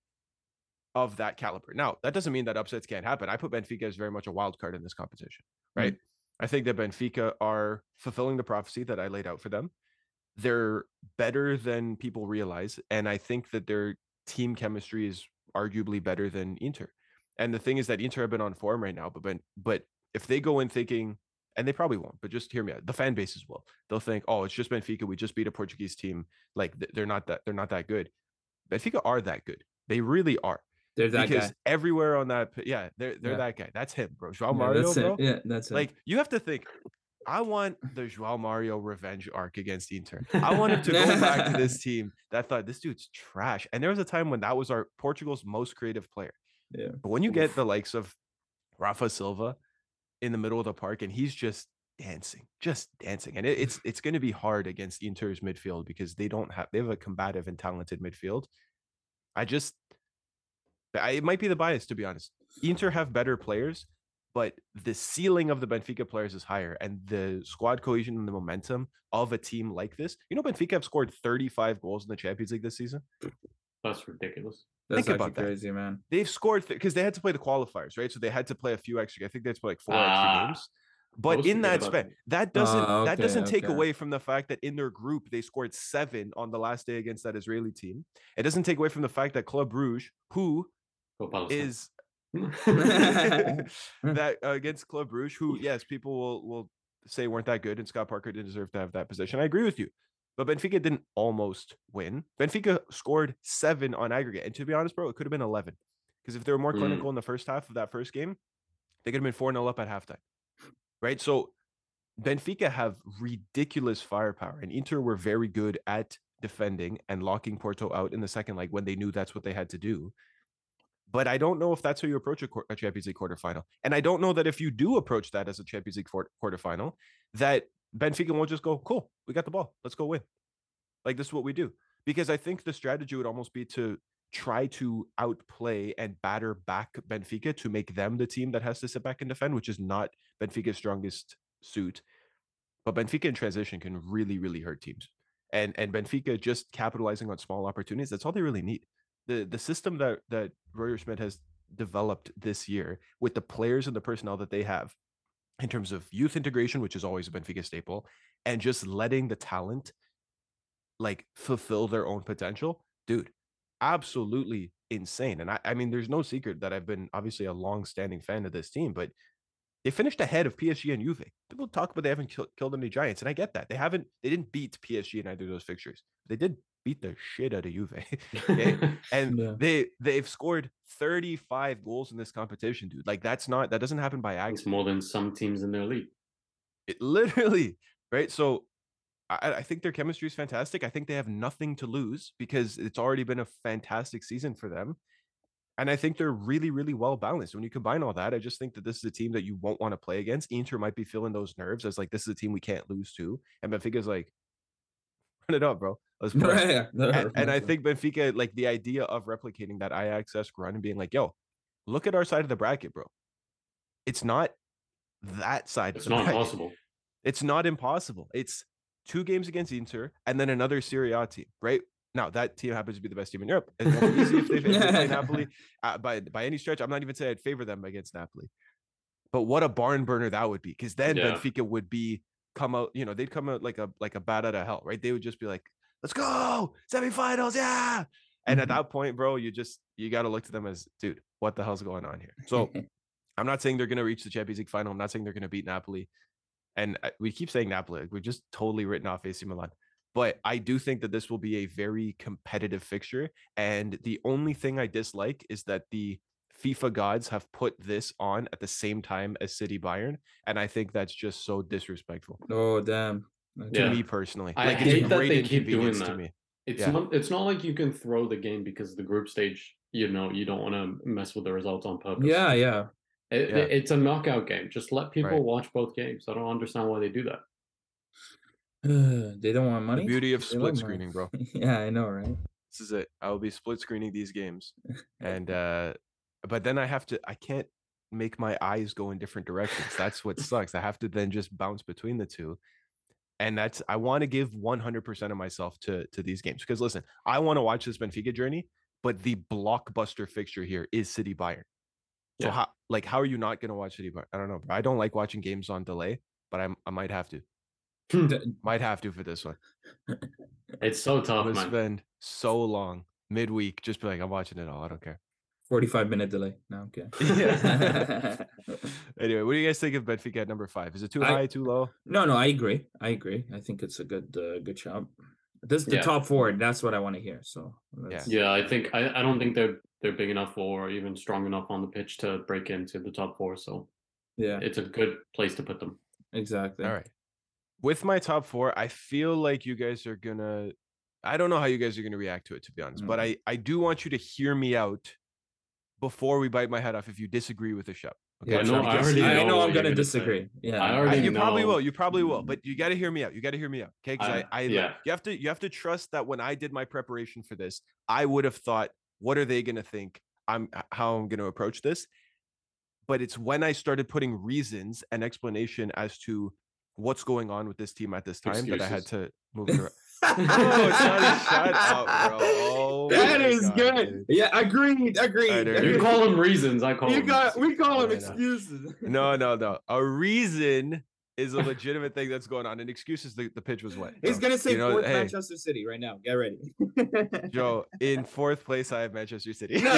of that caliber. Now, that doesn't mean that upsets can't happen. I put Benfica as very much a wild card in this competition, right? Mm. I think that Benfica are fulfilling the prophecy that I laid out for them. They're better than people realize, and I think that their team chemistry is arguably better than Inter. And the thing is that Inter have been on form right now, but ben, but if they go in thinking, and they probably won't, but just hear me out, the fan bases will. They'll think, oh, it's just Benfica. We just beat a Portuguese team. Like they're not that they're not that good. Benfica are that good. They really are. They're that because guy. everywhere on that, yeah, they're they're Yeah. that guy. That's him, bro. Joao Yeah, Mario, that's bro. it. Yeah, that's it. Like you have to think. I want the Joao Mario revenge arc against Inter. I want him to go back to this team that thought this dude's trash. And there was a time when that was our Portugal's most creative player. Yeah. But when you get the likes of Rafa Silva in the middle of the park and he's just dancing, just dancing. And it, it's it's going to be hard against Inter's midfield because they don't have they have a combative and talented midfield. I just I, it might be the bias, to be honest. Inter have better players, but the ceiling of the Benfica players is higher, and the squad cohesion and the momentum of a team like this. You know, Benfica have scored thirty-five goals in the Champions League this season. That's ridiculous. That's Think actually about that. crazy, man. They've scored because th- they had to play the qualifiers, right? So they had to play a few extra. I think they had to play like four Ah, extra games. But in that span, that doesn't Uh, that okay, doesn't take okay. away from the fact that in their group they scored seven on the last day against that Israeli team. It doesn't take away from the fact that Club Brugge, who is that uh, against Club Brugge, who yes, people will will say weren't that good, and Scott Parker didn't deserve to have that position. I agree with you, but Benfica didn't almost win. Benfica scored seven on aggregate, and to be honest, bro, it could have been eleven because if they were more clinical mm. in the first half of that first game, they could have been four nil up at halftime, right? So Benfica have ridiculous firepower, and Inter were very good at defending and locking Porto out in the second leg when they knew that's what they had to do. But I don't know if that's how you approach a, a Champions League quarterfinal. And I don't know that if you do approach that as a Champions League for, quarterfinal, that Benfica won't just go, cool, we got the ball. Let's go win. Like, this is what we do. Because I think the strategy would almost be to try to outplay and batter back Benfica to make them the team that has to sit back and defend, which is not Benfica's strongest suit. But Benfica in transition can really, really hurt teams. And, and Benfica just capitalizing on small opportunities, that's all they really need. The the system that that Roger Schmidt has developed this year with the players and the personnel that they have in terms of youth integration, which is always a Benfica staple, and just letting the talent like fulfill their own potential, dude, absolutely insane. And I, I mean, there's no secret that I've been obviously a long-standing fan of this team, but they finished ahead of P S G and Juve. People talk about they haven't kill, killed any giants, and I get that. They haven't, they didn't beat P S G in either of those fixtures. They did beat the shit out of Juve. Okay? And yeah. they they've scored thirty-five goals in this competition, dude. Like that's not that doesn't happen by accident. It's more than some teams in their league. It literally, right? So I, I think their chemistry is fantastic. I think they have nothing to lose because it's already been a fantastic season for them. And I think they're really, really well balanced. When you combine all that, I just think that this is a team that you won't want to play against. Inter might be feeling those nerves as like, this is a team we can't lose to. And Benfica's like, run it up, bro. Let's play. yeah, no, and, and I think Benfica, like the idea of replicating that Ajax-esque run and being like, yo, look at our side of the bracket, bro. It's not that side. It's of the not bracket. impossible. It's not impossible. It's two games against Inter and then another Serie A team, right? Now, that team happens to be the best team in Europe. It won't be easy if they, if they play Napoli. Uh, by, by any stretch, I'm not even saying I'd favor them against Napoli. But what a barn burner that would be. Because then yeah. Benfica would be come out, you know, they'd come out like a like a bat out of hell, right? They would just be like, let's go, semifinals, yeah. And at that point, bro, you just, you got to look to them as, dude, what the hell's going on here? So I'm not saying they're going to reach the Champions League final. I'm not saying they're going to beat Napoli. And we keep saying Napoli. We're just totally written off A C Milan. But I do think that this will be a very competitive fixture. And the only thing I dislike is that the FIFA gods have put this on at the same time as City Bayern. And I think that's just so disrespectful. Oh, damn. to Yeah. me personally. I Like hate it's a that great they keep doing inconvenience to that. me. It's Yeah. not. It's not like you can throw the game because the group stage. You know, you don't want to mess with the results on purpose. Yeah, yeah. It, Yeah. it- it's a knockout game. Just let people Right. watch both games. I don't understand why they do that. They don't want money. The beauty of They split love money. screening, bro. Yeah, I know, right? This is it. I will be split screening these games. And uh but then I have to I can't make my eyes go in different directions. That's what sucks. I have to then just bounce between the two. And that's I want to give one hundred percent of myself to to these games because listen, I want to watch this Benfica journey, but the blockbuster fixture here is City Bayern. So Yeah. how like how are you not going to watch City Bayern? I don't know. Bro. I don't like watching games on delay, but I I might have to. Might have to for this one. It's so I'm tough, gonna man. spend so long midweek just be like I'm watching it all. I don't care. forty-five minute delay. No, okay. Yeah. Anyway, what do you guys think of Benfica at number five? Is it too I- high, too low? No, no, I agree. I agree. I think it's a good, uh, good job. This is the Yeah. top four. That's what I want to hear. So let's- Yeah, I think I, I don't think they're they're big enough or even strong enough on the pitch to break into the top four. So yeah, it's a good place to put them. exactly. All right. With my top four, I feel like you guys are gonna. I don't know how you guys are gonna react to it, to be honest. But I I do want you to hear me out before we bite my head off if you disagree with the show. Okay, Yeah, I So know. I because- already I, I know what I'm you're gonna gonna say. disagree. Yeah, I Uh, already you probably know. will. You probably will. But you got to hear me out. You got to hear me out. Okay, because I, I- I, yeah. you have to, you have to trust that when I did my preparation for this, I would have thought, what are they gonna think? I'm how I'm gonna approach this. But it's when I started putting reasons and explanation as to what's going on with this team at this time that I had Excuses. to move it around. Oh, Sonny, shut up, bro. Oh, that my is God, good. dude. Yeah, agreed. Agreed. I know. You agreed. call them reasons. I call You them. got. We call them I know. excuses. No, no, no. A reason is a legitimate thing that's going on. An excuse is the, the pitch was wet. He's bro. gonna say You know, fourth hey, Manchester City right now. Get ready. Joe, in fourth place, I have Manchester City. No,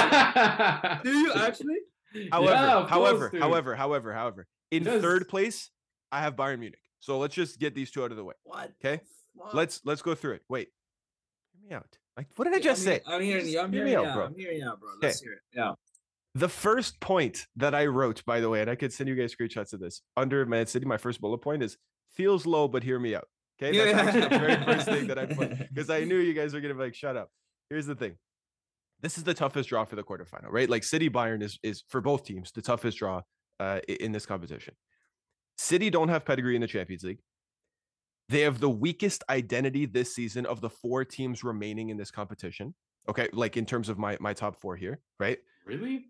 no, Do you actually? However, Yeah, of however, course, dude. however, however, however, in Yes. third place, I have Bayern Munich. So let's just get these two out of the way. What? Okay, Fuck? let's let's go through it. Wait, hear me out. Like, what did I Yeah, just I'm say? hear- I'm hearing Just you. I'm hear hearing me you. out, bro. I'm hearing you, out, bro. Let's hear it. Yeah. The first point that I wrote, by the way, and I could send you guys screenshots of this under Man City. My first bullet point is feels low, but hear me out. Okay, that's actually the very first thing that I put because I knew you guys were gonna be like, shut up. Here's the thing. This is the toughest draw for the quarterfinal, right? Like City Bayern is is for both teams the toughest draw uh, i- in this competition. City don't have pedigree in the Champions League. They have the weakest identity this season of the four teams remaining in this competition. Okay, like in terms of my my top four here, right? Really?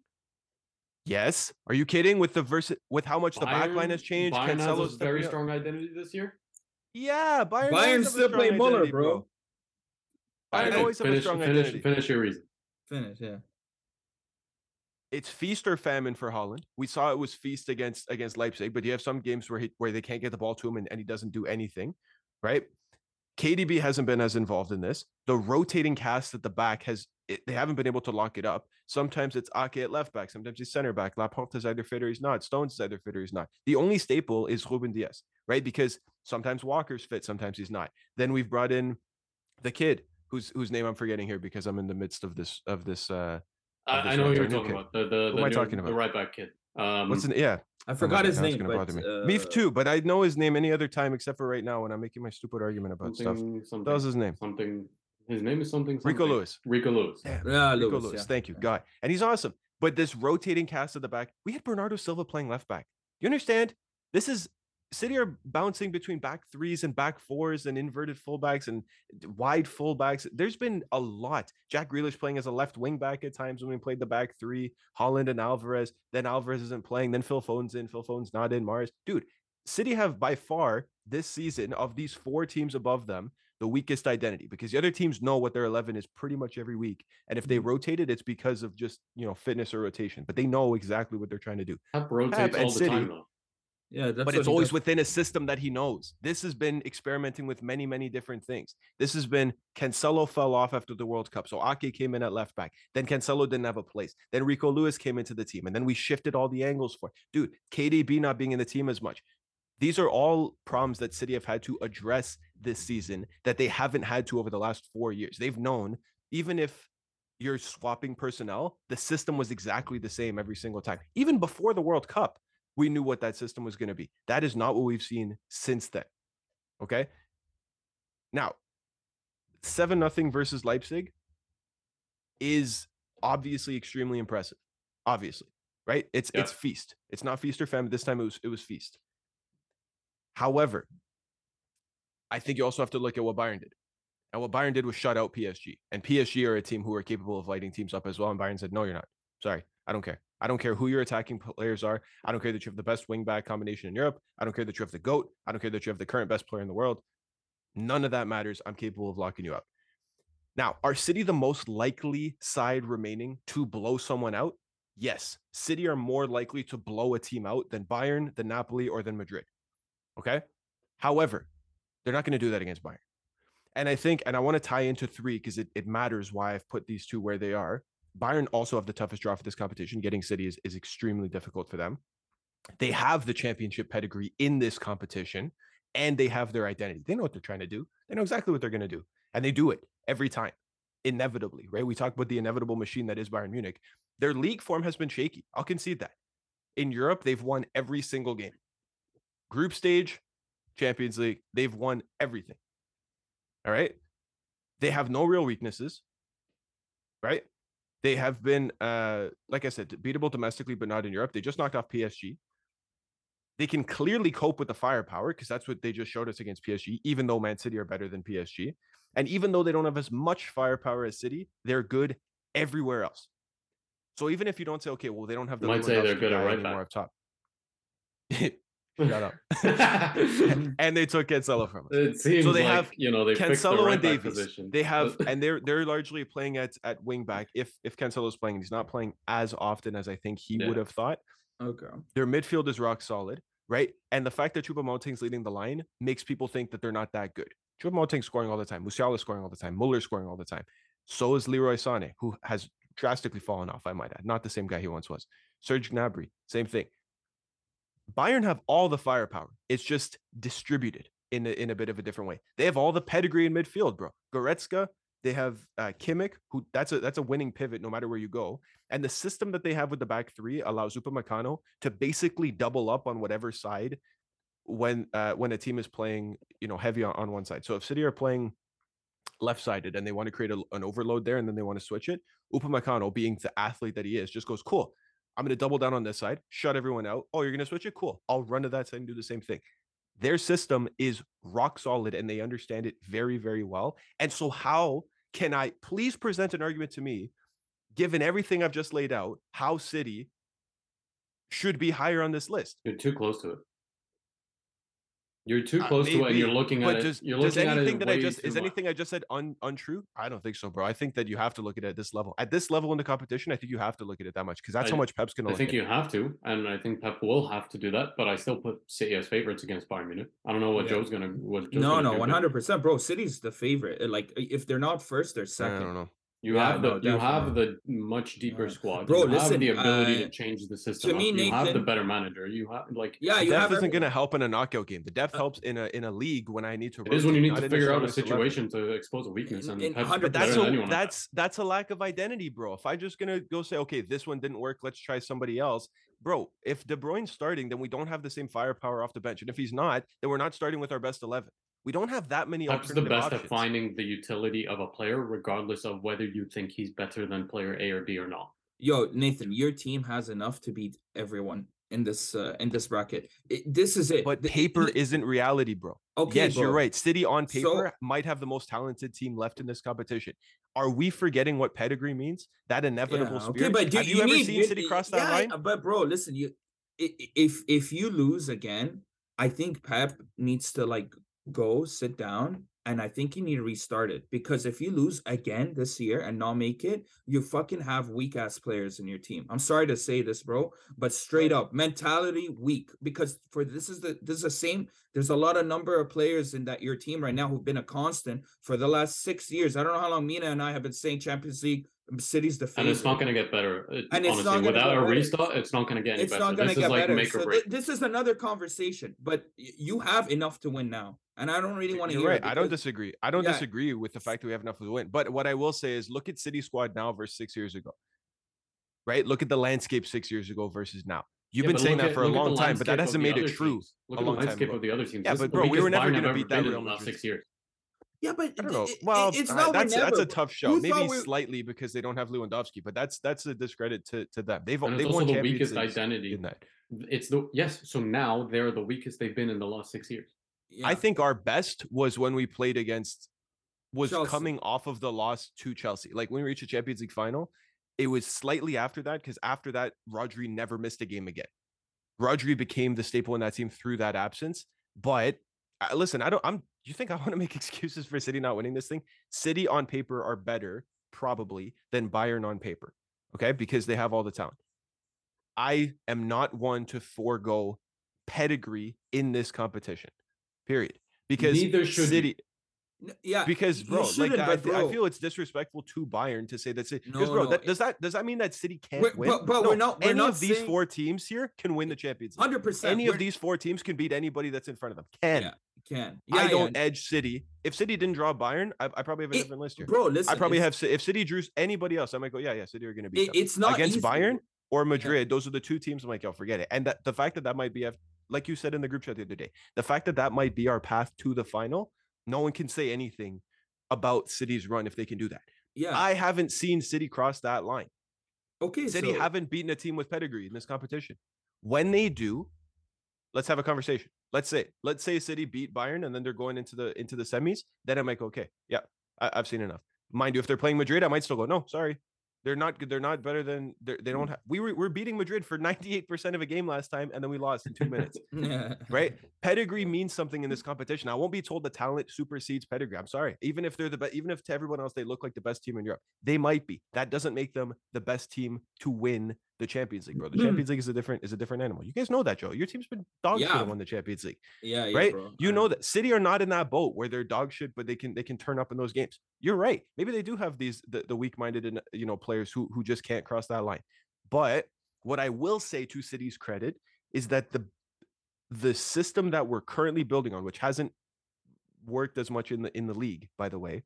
Yes. Are you kidding with the verse with how much the back line has changed? Bayern has a Cancelo's very stepping up. strong identity this year. Yeah, Bayern. Bayern always have a still play strong Muller, identity, bro. Bayern Okay, always have a finish, strong finish, identity. finish your reason. Finish. Yeah. It's feast or famine for Holland. We saw it was feast against against Leipzig, but you have some games where he where they can't get the ball to him and, and he doesn't do anything, right? K D B hasn't been as involved in this. The rotating cast at the back has it, they haven't been able to lock it up. Sometimes it's Ake at left back, sometimes he's center back. Laporte is either fit or he's not. Stones is either fit or he's not. The only staple is Ruben Diaz, right? Because sometimes Walker's fit, sometimes he's not. Then we've brought in the kid whose whose name I'm forgetting here because I'm in the midst of this of this uh of this I, I know what you're run. Our new talking kid. about. The the, Who the, am I new- talking the about? right back kid. Um, What's the yeah? I Oh my forgot God, his now it's name, gonna but bother me. uh, Me too, but I know his name any other time except for right now when I'm making my stupid argument about stuff. something, something, That was his name. something. His name is something. Rico something. Lewis. Rico Lewis. Damn. Yeah, Rico Lewis, Lewis. yeah. Thank you, God. And he's awesome. But this rotating cast at the back, we had Bernardo Silva playing left back. You understand? This is City are bouncing between back threes and back fours and inverted fullbacks and wide fullbacks. There's been a lot. Jack Grealish playing as a left wing back at times when we played the back three. Holland and Alvarez. Then Alvarez isn't playing. Then Phil Foden's in. Phil Foden's not in. Mars. Dude, City have by far this season of these four teams above them the weakest identity because the other teams know what their eleven is pretty much every week. And if they rotate it, it's because of just, you know, fitness or rotation, but they know exactly what they're trying to do. Pep rotates Pep and all the City- time though. Yeah, that's but what it's he always does. within a system that he knows. This has been experimenting with many, many different things. This has been Cancelo fell off after the World Cup. So Ake came in at left back. Then Cancelo didn't have a place. Then Rico Lewis came into the team. And then we shifted all the angles for dude, K D B not being in the team as much. These are all problems that City have had to address this season that they haven't had to over the last four years. They've known, even if you're swapping personnel, the system was exactly the same every single time. Even before the World Cup, we knew what that system was going to be. That is not what we've seen since then. Okay. Now, seven nothing versus Leipzig is obviously extremely impressive. Obviously, right? It's Yeah. it's feast. It's not feast or famine. This time it was it was feast. However, I think you also have to look at what Bayern did. And what Bayern did was shut out P S G. And P S G are a team who are capable of lighting teams up as well. And Bayern said, no, you're not. Sorry. I don't care. I don't care who your attacking players are. I don't care that you have the best wing back combination in Europe. I don't care that you have the GOAT. I don't care that you have the current best player in the world. None of that matters. I'm capable of locking you up. Now, are City the most likely side remaining to blow someone out? Yes. City are more likely to blow a team out than Bayern, than Napoli, or than Madrid. Okay? However, they're not going to do that against Bayern. And I think, and I want to tie into three because it, it matters why I've put these two where they are. Bayern also have the toughest draw for this competition. Getting City is, is extremely difficult for them. They have the championship pedigree in this competition, and they have their identity. They know what they're trying to do. They know exactly what they're going to do. And they do it every time, inevitably, right? We talk about the inevitable machine that is Bayern Munich. Their league form has been shaky. I'll concede that. In Europe, they've won every single game. Group stage, Champions League, they've won everything. All right. They have no real weaknesses, right? They have been, uh, like I said, beatable domestically, but not in Europe. They just knocked off P S G. They can clearly cope with the firepower because that's what they just showed us against P S G, even though Man City are better than P S G. And even though they don't have as much firepower as City, they're good everywhere else. So even if you don't say, okay, well, they don't have the You might say they're good at right anymore back. up top. Shut up. And they took Cancelo from us. It seems So they like, have you know, they fixed the Cancelo right and back Davies. position. They have, and they're they're largely playing at at wing back. If if Cancelo's playing, he's not playing as often as I think he Yeah. would have thought. Okay. Their midfield is rock solid, right? And the fact that Choupo-Moting's leading the line makes people think that they're not that good. Choupo-Moting's scoring all the time. Musiala is scoring all the time. Muller's scoring all the time. So is Leroy Sané, who has drastically fallen off, I might add. Not the same guy he once was. Serge Gnabry, same thing. Bayern have all the firepower. It's just distributed in a, in a bit of a different way. They have all the pedigree in midfield, bro. Goretzka, they have uh, Kimmich, who that's a that's a winning pivot no matter where you go. And the system that they have with the back three allows Upamecano to basically double up on whatever side when uh, when a team is playing, you know, heavy on, on one side. So if City are playing left-sided and they want to create a, an overload there and then they want to switch it, Upamecano, being the athlete that he is, just goes, cool. I'm going to double down on this side, shut everyone out. Oh, you're going to switch it? Cool. I'll run to that side and do the same thing. Their system is rock solid and they understand it very, very well. And so how can I please present an argument to me, given everything I've just laid out, how City should be higher on this list? You're too close to it. You're too Uh, close to it, and maybe, you're looking but at does, it. You're does looking at anything it that I way just too is much. anything I just said un, untrue? I don't think so, bro. I think that you have to look at it at this level. At this level in the competition, I think you have to look at it that much because that's I- how much Pep's going to I look think at you it. have to, and I think Pep will have to do that. But I still put City as favorites against Bayern Munich. I don't know what Yeah. Joe's gonna. What Joe's No, gonna no, do, one but hundred percent, bro. City's the favorite. Uh, Like, if they're not first, they're I second. don't know. You Yeah, have the no, you have definitely. the much deeper Yeah. squad. Bro, you listen, have the ability uh, to change the system. me, up. You have the Nathan- better manager. You have like Yeah, The you depth have isn't going to everyone. help in a knockout game. The depth Uh, helps in a in a league when I need to. it is when you rotate, need not to in the figure out a strongest eleven. situation to expose a weakness, and In- in Pep's one hundred But better that's than a, anyone at that. that's that's a lack of identity, bro. If I just gonna go say, okay, this one didn't work, let's try somebody else, bro. If De Bruyne's starting, then we don't have the same firepower off the bench, and if he's not, then we're not starting with our best eleven. We don't have that many Pep's the alternative best options. at finding the utility of a player, regardless of whether you think he's better than player A or B or not. Yo, Nathan, your team has enough to beat everyone in this uh, in this bracket. It, this is it. But The- paper li- isn't reality, bro. Okay, yes, you're bro. right. City on paper So- might have the most talented team left in this competition. Are we forgetting what pedigree means? That inevitable Yeah, okay, spirit. but do have you, ever need, seen you- City cross yeah, that line? But bro, listen, you i- i- if if you lose again, I think Pep needs to like go sit down, and I think you need to restart it, because if you lose again this year and not make it, you fucking have weak ass players in your team. I'm sorry to say this, bro, but straight up mentality weak, because for this is the this is the same. There's a lot of number of players in that your team right now who've been a constant for the last six years. I don't know how long Mina and I have been saying Champions League. City's the favorite. And it's not going to get better. It- And it's honestly, not gonna without get a better. restart, it's not going to get any It's better. not going to this get is like better. make So or th- break. this is another conversation, but y- you have enough to win now, and I don't really want to You're hear right. it I don't because- disagree. I don't Yeah. disagree with the fact that we have enough to win. But what I will say is look at City squad now versus six years ago. Right? Look at the landscape six years ago versus now. You've Yeah, been but saying look that at- for a look at the long time, but that landscape of hasn't the made it other true teams. Look a at the long time landscape ago. of the other teams. Yeah, This is but the bro, we were weakest never Bayern going to have beat ever that been in Real the last Madrid six team. years. Yeah, but I don't know. it- it- Well, it's uh, not that's whenever, that's a bro. tough show. Who Maybe thought we- slightly because they don't have Lewandowski, but that's that's a discredit to, to them. They've And it's they've also won the Champions weakest Leagues identity. in that. It's the yes. So now they're the weakest they've been in the last six years. Yeah. I think our best was when we played against was Chelsea. coming off of the loss to Chelsea. Like when we reached the Champions League final, it was slightly after that because after that, Rodri never missed a game again. Rodri became the staple in that team through that absence. But uh, listen, I don't. I'm. You think I want to make excuses for City not winning this thing? City on paper are better probably than Bayern on paper. Okay, because they have all the talent. I am not one to forego pedigree in this competition. Period. Because Neither should City. you. N- yeah, Because you bro, like shouldn't, that, I, but th- I bro, feel it's disrespectful to Bayern to say that. Because No, bro, no, that, it- does that does that mean that City can't We're- win? but- but No, we're not- we're any not of these saying- four teams here can win the Champions League. hundred percent. Any of these four teams can beat anybody that's in front of them. Can. Yeah, can. I Yeah, don't yeah. edge City. If City didn't draw Bayern, I, I probably have a It- different list here. bro. Listen, I probably it's- have Ci- if City drew anybody else, I might go, yeah, yeah, City are going to beat It, them. it's not Against easy, Bayern bro. or Madrid. Those are the two teams. I'm like, yo, forget it. And that the fact that that might be, a, like you said in the group chat the other day, the fact that that might be our path to the final. No one can say anything about City's run if they can do that. Yeah. I haven't seen City cross that line. okay. City so, haven't beaten a team with pedigree in this competition. When they do, let's have a conversation. Let's say, let's say City beat Bayern and then they're going into the into the semis. Then I'm like, okay, yeah, I, I've seen enough. Mind you, if they're playing Madrid, I might still go, no, sorry, they're not good. They're not better than they're, they don't have. We were we're beating Madrid for ninety-eight percent of a game last time, and then we lost in two minutes. Yeah. Right? Pedigree means something in this competition. I won't be told the talent supersedes pedigree. I'm sorry. Even if they're the best, even if to everyone else they look like the best team in Europe, they might be. That doesn't make them the best team to win the Champions League, bro. The Champions League is a different is a different animal. You guys know that, Joe. Your team's been dog shit Yeah. and won the Champions League, Yeah, yeah, right? bro. You I know that City are not in that boat where they're dog shit, but they can they can turn up in those games. You're right. Maybe they do have these the, the weak minded and you know players who who just can't cross that line. But what I will say to City's credit is that the the system that we're currently building on, which hasn't worked as much in the in the league, by the way.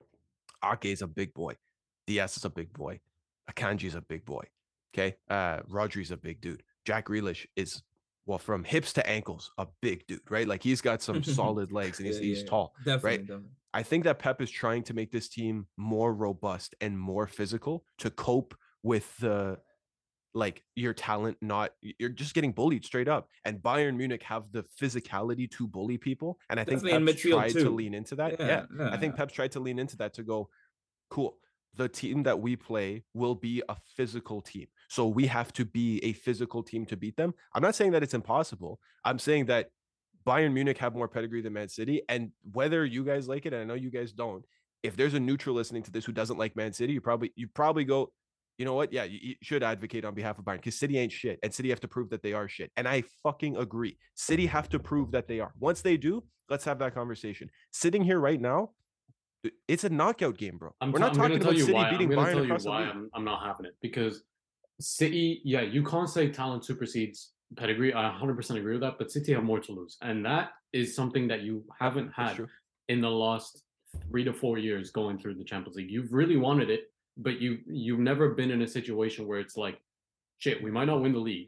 Ake is a big boy. Diaz is a big boy. Akanji is a big boy. Okay. Uh Rodri's a big dude. Jack Grealish is well from hips to ankles, a big dude, right? Like he's got some solid legs and he's Yeah, he's yeah, yeah. tall. Definitely, right? definitely. I think that Pep is trying to make this team more robust and more physical to cope with the like your talent not you're just getting bullied straight up. And Bayern Munich have the physicality to bully people. And I think Definitely in Pep's midfield tried to too. lean into that. Yeah, Yeah. yeah, I think yeah. Pep's tried to lean into that to go, cool. The team that we play will be a physical team. So we have to be a physical team to beat them. I'm not saying that it's impossible. I'm saying that Bayern Munich have more pedigree than Man City. And whether you guys like it, and I know you guys don't, if there's a neutral listening to this who doesn't like Man City, you probably you probably go, you know what? Yeah, you, you should advocate on behalf of Bayern because City ain't shit, and City have to prove that they are shit. And I fucking agree. City have to prove that they are. Once they do, let's have that conversation. Sitting here right now, it's a knockout game, bro. I'm We're t- not I'm gonna talking tell about you City why. beating I'm gonna Bayern tell you across the why league. I'm, I'm not having it because City, yeah, you can't say talent supersedes pedigree. I one hundred percent agree with that, but City have more to lose, and that is something that you haven't That's had true. in the last three to four years going through the Champions League. You've really wanted it, but you you've never been in a situation where it's like, shit, we might not win the league,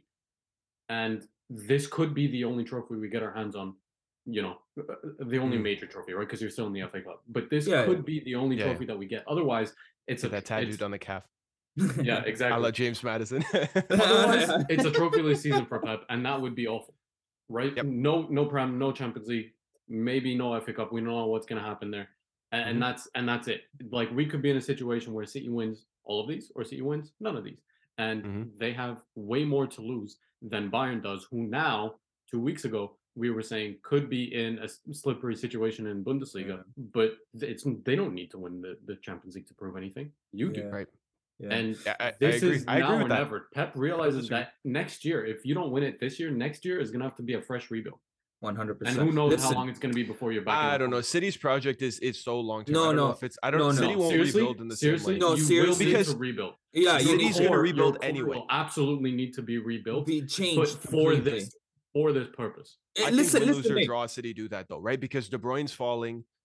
and this could be the only trophy we get our hands on. You know, the only Mm. major trophy, right? Because you're still in the F A Cup. But this Yeah, could yeah. be the only Yeah, trophy that we get. Otherwise, it's a That it's, tattooed on the calf. yeah, I exactly. love James Madison. Otherwise, it's a trophyless season for Pep, and that would be awful, right? Yep. No, no Prem, no Champions League, maybe no F A Cup. We don't know what's gonna happen there, and, Mhm. and that's and that's it. Like we could be in a situation where City wins all of these, or City wins none of these, and Mhm. they have way more to lose than Bayern does, who now two weeks ago we were saying could be in a s- slippery situation in Bundesliga, Yeah. but it's they don't need to win the, the Champions League to prove anything. You do. Yeah. Right. Yeah. And Yeah, I- I this agree. is I agree now with or that. never. Pep realizes disagree. that next year, if you don't win it this year, next year is gonna have to be a fresh rebuild. one hundred And percent. who knows Listen, how long it's gonna be before you're back. in I the don't know. final. City's project is is so long term. No, I don't know no. if it's I don't No, no. City won't seriously, rebuild in the seriously, same way. No, you seriously. will need Because- to rebuild. Yeah, Your City's you gonna core- rebuild your core anyway. will absolutely need to be rebuilt, be but changed for completely. this for this purpose. Eh, I listen, think win, listen lose, to or me. draw City do that though, right? Because De Bruyne's falling.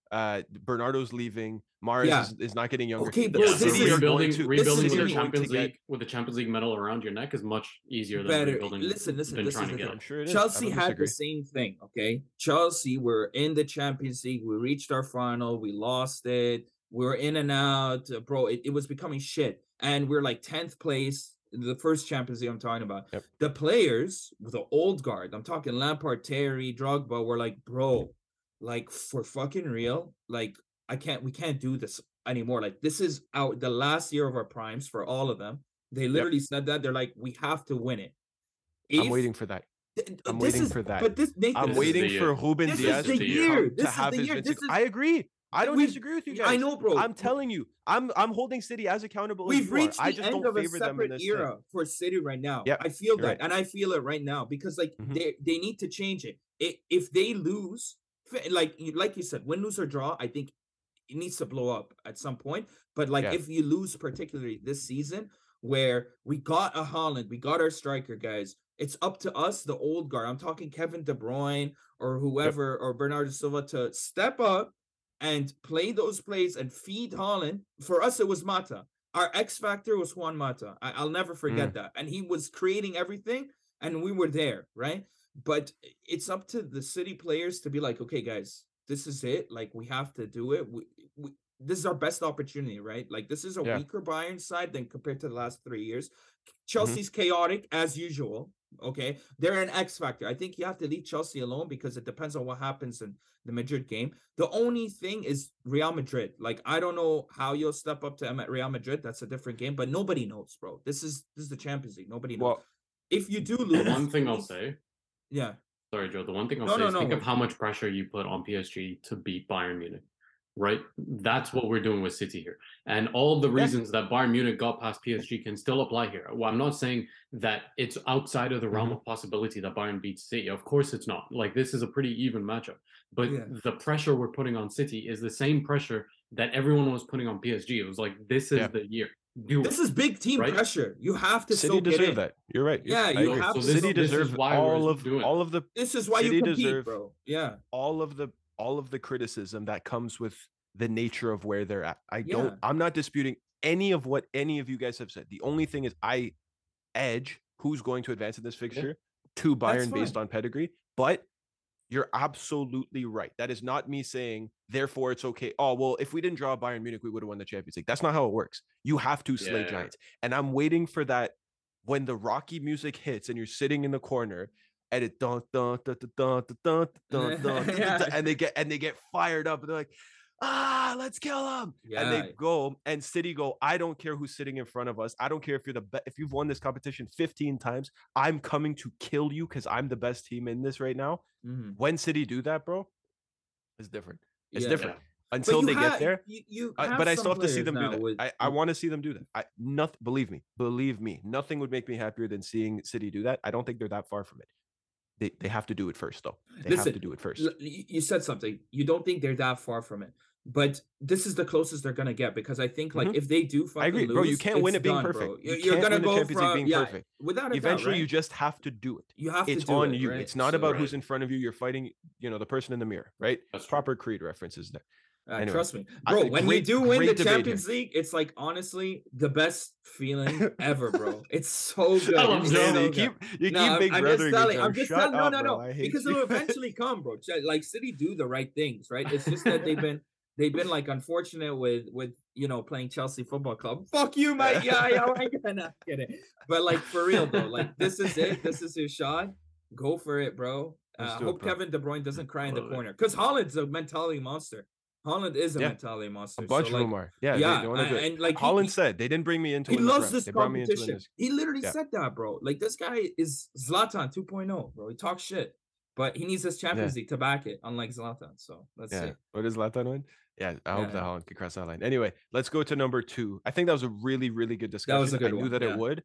Uh, Bernardo's leaving. Mahrez Yeah. is, is not getting younger. Okay, The bro, Yeah, this so is- City are going rebuilding, to rebuilding this with is the going Champions to get- League with the Champions League medal around your neck is much easier than better. rebuilding. Listen, listen, than this trying is to the get thing. I'm sure it is. I Chelsea don't had the disagree. same thing. Okay, Chelsea were in the Champions League. We reached our final. We lost it. We were in and out, uh, bro. It, it was becoming shit, and we're like tenth place. The first Champions League I'm talking about. Yep. The players, the old guard. I'm talking Lampard, Terry, Drogba. Were like, bro, like for fucking real. Like I can't. We can't do this anymore. Like this is out the last year of our primes for all of them. They literally said that. They're like, we have to win it. I'm If- waiting for that. th- I'm this waiting is- for that. But this, Nathan, I'm This is waiting the for year. Ruben This is Diaz the to, year. come This to is have the his year. Vincent. This is- I agree. I don't We- disagree with you guys. I know, bro. I'm telling you, I'm I'm holding City as accountable as We've you are. reached I the just end don't of a favor them in separate this era thing. for City right now. Yep, I feel you're that, right. and I feel it right now because like Mhm. they they need to change it. I- If they lose, f- like you- like you said, win, lose or draw, I think it needs to blow up at some point. But like Yeah. if you lose, particularly this season, where we got a Holland, we got our striker guys. It's up to us, the old guard. I'm talking Kevin De Bruyne or whoever or Bernardo Silva to step up and play those plays and feed Holland. For us, it was Mata. Our X factor was Juan Mata. I, I'll never forget that. And he was creating everything, and we were there, right? But it's up to the City players to be like, okay, guys, this is it. Like we have to do it. We, we, this is our best opportunity, right? Like this is a Yeah. weaker Bayern side than compared to the last three years. Chelsea's chaotic as usual. Okay, they're an X factor. I think you have to leave Chelsea alone because it depends on what happens in the Madrid game. The only thing is Real Madrid. Like I don't know how you'll step up to Real Madrid. That's a different game, but nobody knows, bro. This is this is the Champions League. Nobody knows. Well, If you do The lose, one thing I'll please- say, yeah, sorry, Joe. The one thing I'll No, say no, is think no. of how much pressure you put on P S G to beat Bayern Munich, right? That's what we're doing with City here, and all the Yeah. reasons that Bayern Munich got past P S G can still apply here. Well, I'm not saying that it's outside of the realm Mhm. of possibility that Bayern beats City. Of course, it's not. Like this is a pretty even matchup, but Yeah. the pressure we're putting on City is the same pressure that everyone was putting on P S G. It was like this is Yeah. the year. Do this it. is big team Right? pressure. You have to City soak it deserve in. that. You're right. Yeah, I you agree. have So to this- City soak- this is deserve why all we're of doing it. all of the This is why City you compete, deserve- bro. Yeah, all of the all of the criticism that comes with the nature of where they're at. I Yeah. don't I'm not disputing any of what any of you guys have said. The only thing is I edge who's going to advance in this fixture to Bayern based fine. on pedigree, but you're absolutely right. That is not me saying therefore it's okay. Oh, well, if we didn't draw Bayern Munich, we would have won the Champions League. That's not how it works. You have to slay Yeah. giants. And I'm waiting for that when the Rocky music hits and you're sitting in the corner and it dun dun dun dun dun dun dun dun, dun, dun, Yeah. dun, and they get and they get fired up and they're like, ah, let's kill them. And they Yeah. go and City go, I don't care who's sitting in front of us. I don't care if you're the best. If you've won this competition fifteen times, I'm coming to kill you because I'm the best team in this right now. Mhm. When City do that, bro, it's different. It's Yeah. different Yeah. But until you they ha- get there. You, you I- have but I some still have to see players them do now that. with- I, I want to see them do that. I nothing. Believe me, believe me, nothing would make me happier than seeing City do that. I don't think they're that far from it. They they have to do it first, though. They have Listen, to do it first. L- y- You said something. You don't think they're that far from it, but this is the closest they're gonna get because I think like Mhm. if they do fucking I agree, bro. You lose, can't win it's it being done, perfect. bro. You You're, you're can't gonna win the go Champions League from being yeah, perfect. without a Eventually, doubt, you right? just have to do it. you have It's to do on it, you. right? It's not So- about Right. who's in front of you. You're fighting, you know, the person in the mirror, right? That's true. Proper Creed references there. Uh, Anyway, trust me, I- bro. when you great- do win the great debate Champions League, it's like honestly the best feeling ever, bro. It's so good. love It's Joe. so Man, you good. keep you No, keep I'm, big I'm brothering just each telling. other. I'm just Shut telling. No, up, no, bro. no. I hate Because you. it'll eventually come, bro. Ch- Like City do the right things, right? It's just that they've been they've been like unfortunate with with you know playing Chelsea Football Club. Fuck you, mate. Yeah, yeah. I gonna get it. But like for real though, like this is it. This is your shot. Go for it, bro. Uh, Let's I do it, hope bro. Kevin De Bruyne doesn't cry in the Love it. corner because Holland's a mentality monster. Holland is a Yeah. mentality monster. A bunch so, of like, them are. Yeah, yeah, they, they want to do and- it. and, like, he- Holland he- said they didn't bring me into He win the loves Prem. this They brought me into win competition. this. He literally Yeah. said that, bro. Like this guy is Zlatan two point oh, bro. He talks shit, but he needs his Champions League to back it, unlike Zlatan. So let's Yeah. see. What does Zlatan win? Yeah, I hope Yeah. that Holland can cross that line. Anyway, let's go to number two. I think that was a really, really good discussion. was a good I knew one, that yeah. it would.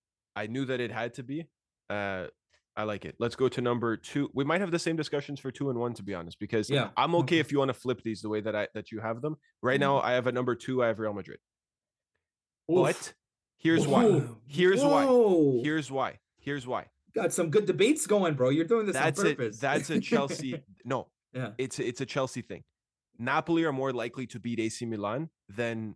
I knew that it had to be. Uh, I like it. Let's go to number two. We might have the same discussions for two and one, to be honest, because Yeah. I'm okay Okay. if you want to flip these the way that I that you have them. Right Mm-hmm. now, I have a number two. I have Real Madrid. Oof. But here's why. Whoa. Here's why. Whoa. Here's why. Here's why. Got some good debates going, bro. You're doing this That's on it. purpose. That's a Chelsea. No, Yeah. it's a, it's a Chelsea thing. Napoli are more likely to beat A C Milan than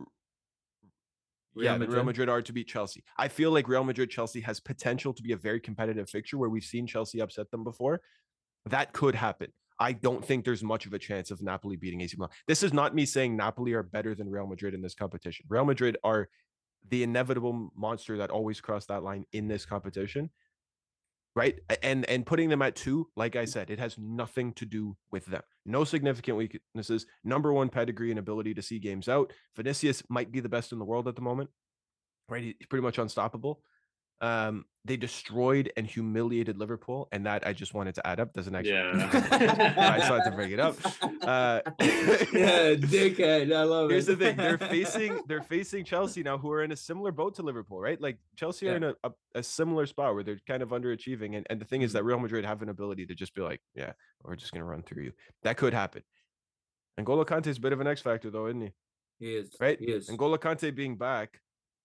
Real yeah, than Real Madrid? Madrid are to beat Chelsea. I feel like Real Madrid Chelsea has potential to be a very competitive fixture where we've seen Chelsea upset them before. That could happen. I don't think there's much of a chance of Napoli beating A C Milan. This is not me saying Napoli are better than Real Madrid in this competition. Real Madrid are the inevitable monster that always cross that line in this competition. Right. And and putting them at two, like I said, it has nothing to do with them. No significant weaknesses. Number one pedigree and ability to see games out. Vinicius might be the best in the world at the moment. Right. He's pretty much unstoppable. Um, they destroyed and humiliated Liverpool, and that I just wanted to add up. Doesn't actually. Yeah. I just wanted to bring it up. Uh, Yeah, dickhead. I love Here's it. the thing: they're facing they're facing Chelsea now, who are in a similar boat to Liverpool, right? Like Chelsea are Yeah. in a, a, a similar spot where they're kind of underachieving, and, and the thing is that Real Madrid have an ability to just be like, yeah, we're just gonna run through you. That could happen. N'Golo Kante is a bit of an X factor, though, isn't he? He is. Right? He is. N'Golo Kante being back.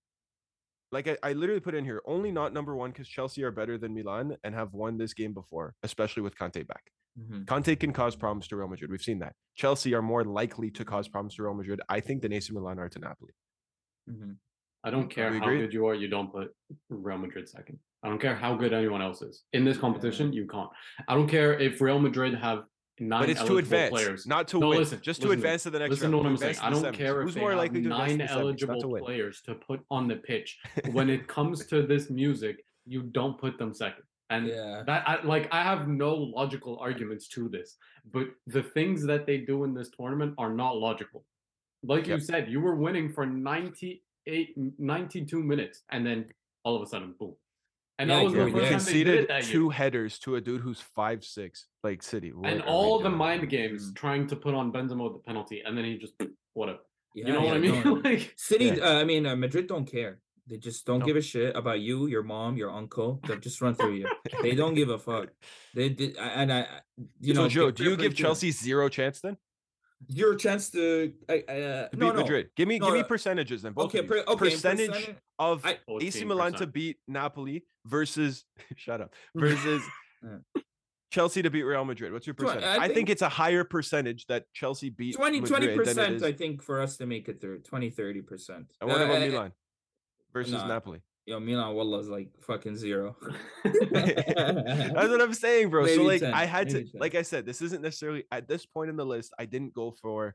Like I, I literally put in here, only not number one because Chelsea are better than Milan and have won this game before, especially with Kante back. Mhm. Kante can cause problems to Real Madrid. We've seen that. Chelsea are more likely to cause problems to Real Madrid, I think, than A C Milan are to Napoli. Mhm. I don't care We how agree? good you are, you don't put Real Madrid second. I don't care how good anyone else is. In this competition, you can't. I don't care if Real Madrid have nine But it's to eligible advance, players. not to No, win. listen, just to listen to me. advance to the next Listen round. to what to I'm advance saying. I to the don't semis. care if Who's they more have likely to advance nine to the semis, not to eligible win? players to put on the pitch. When it comes to this music, you don't put them second. And Yeah. that I like I have no logical arguments to this, but the things that they do in this tournament are not logical. Like you Yep. said, you were winning for ninety-eight, ninety-two minutes, and then all of a sudden, boom. And Yeah, that was you're the Bro, first you there. time they did it conceded that two year. headers to a dude who's five six, like City. What And are we all the doing? mind games Mm. trying to put on Benzema the penalty, and then he just whatever. Yeah, you know yeah, what I mean? no. like City, Yeah. uh, I mean, uh, Madrid don't care. They just don't No. give a shit about you, your mom, your uncle. They'll just run through you. They don't give a fuck. They did, and I, you so know. Joe, fair do you play give to them. Chelsea zero chance then your chance to uh, uh, to no, beat no. Madrid? Give me No, give me uh, percentages then. Both Okay, of you. per, okay, percentage percentage- of I- A C Milan to fourteen percent. beat Napoli versus shut up versus Yeah. Chelsea to beat Real Madrid. What's your Twen- percentage? I I, think, think- it's a higher percentage that Chelsea beat twenty Madrid than it percent. is. I think for us to make it through twenty, thirty percent. And what about uh, Milan versus nah. Napoli? Yo, Milan Wallah is like fucking zero. That's what I'm saying, bro. so Maybe like ten, I had to maybe ten. like I said, this isn't necessarily at this point in the list, I didn't go for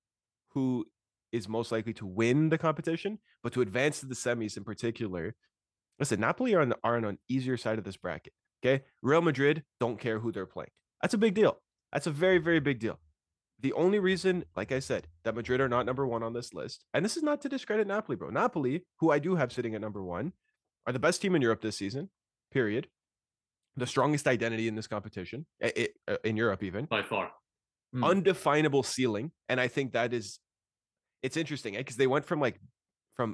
who is most likely to win the competition, but to advance to the semis in particular. Listen, Napoli are on, are on an easier side of this bracket. Okay. Real Madrid don't care who they're playing. That's a big deal. That's a very, very big deal. The only reason, like I said, that Madrid are not number one on this list, and this is not to discredit Napoli, bro. Napoli, who I do have sitting at number one, are the best team in Europe this season, period. The strongest identity in this competition, it, it, in Europe even. By far. Hmm. Undefinable ceiling. And I think that is, it's interesting because they went from like, from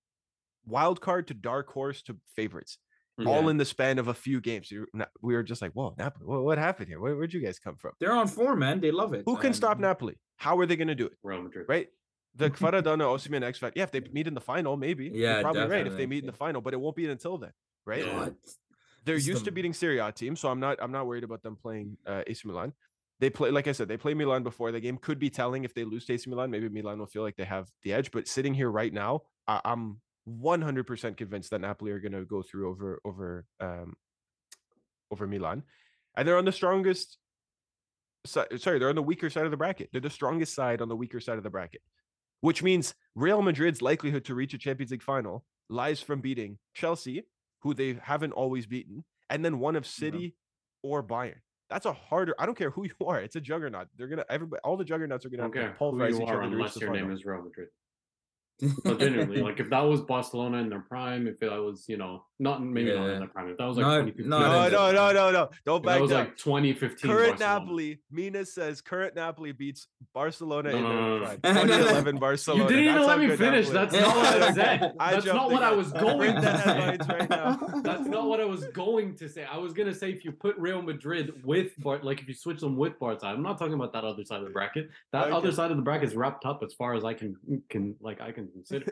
wild card to dark horse to favorites. All Yeah. in the span of a few games. You- na- We were just like, whoa, Napoli, what, what happened here? Where, where'd you guys come from? They're on form, man. They love it. Who can stop Um, Napoli? How are they going to do it? Real Madrid. Right? The Kvaradona, Osimhen, X Factor. Yeah, if they meet in the final, maybe. Yeah, You're probably right. If they definitely. meet in the final, but it won't be until then, right? Yeah. God. They're It's used the- to beating Serie A teams, so I'm not. I'm not worried about them playing uh, A C Milan. They play, like I said, they play Milan before the game. Could be telling if they lose to A C Milan. Maybe Milan will feel like they have the edge. But sitting here right now, I, I'm one hundred percent convinced that Napoli are going to go through over over um, over Milan, and they're on the strongest. si- Sorry, they're on the weaker side of the bracket. They're the strongest side on the weaker side of the bracket, which means Real Madrid's likelihood to reach a Champions League final lies from beating Chelsea, who they haven't always beaten, and then one of City or Bayern. That's a harder. I don't care who you are. It's a juggernaut. They're gonna everybody. All the juggernauts are I gonna don't have care to who pulverize you each are other to reach unless the your name final. is Real Madrid. No, genuinely, like if that was Barcelona in their prime, if that was, you know, not maybe not Yeah. in their prime, if that was like Not- twenty fifteen, not No, in no, the- no, no, no. Don't if back that was down. like twenty fifteen Current Barcelona. Napoli, Mina says current Napoli beats Barcelona No, in no, their no, no. prime. No, no, no. twenty eleven Barcelona. You didn't even That's let how me good finish. Napoli is. That's not what I don't said. care. I That's jumped not the what I gun. was going Print to the say. headlines right now. That's not what I was going to say. I was gonna say if you put Real Madrid with Bart, like if you switch them with Barca, I'm not talking about that other side of the bracket. That Okay. other side of the bracket is wrapped up as far as I can can like I can consider.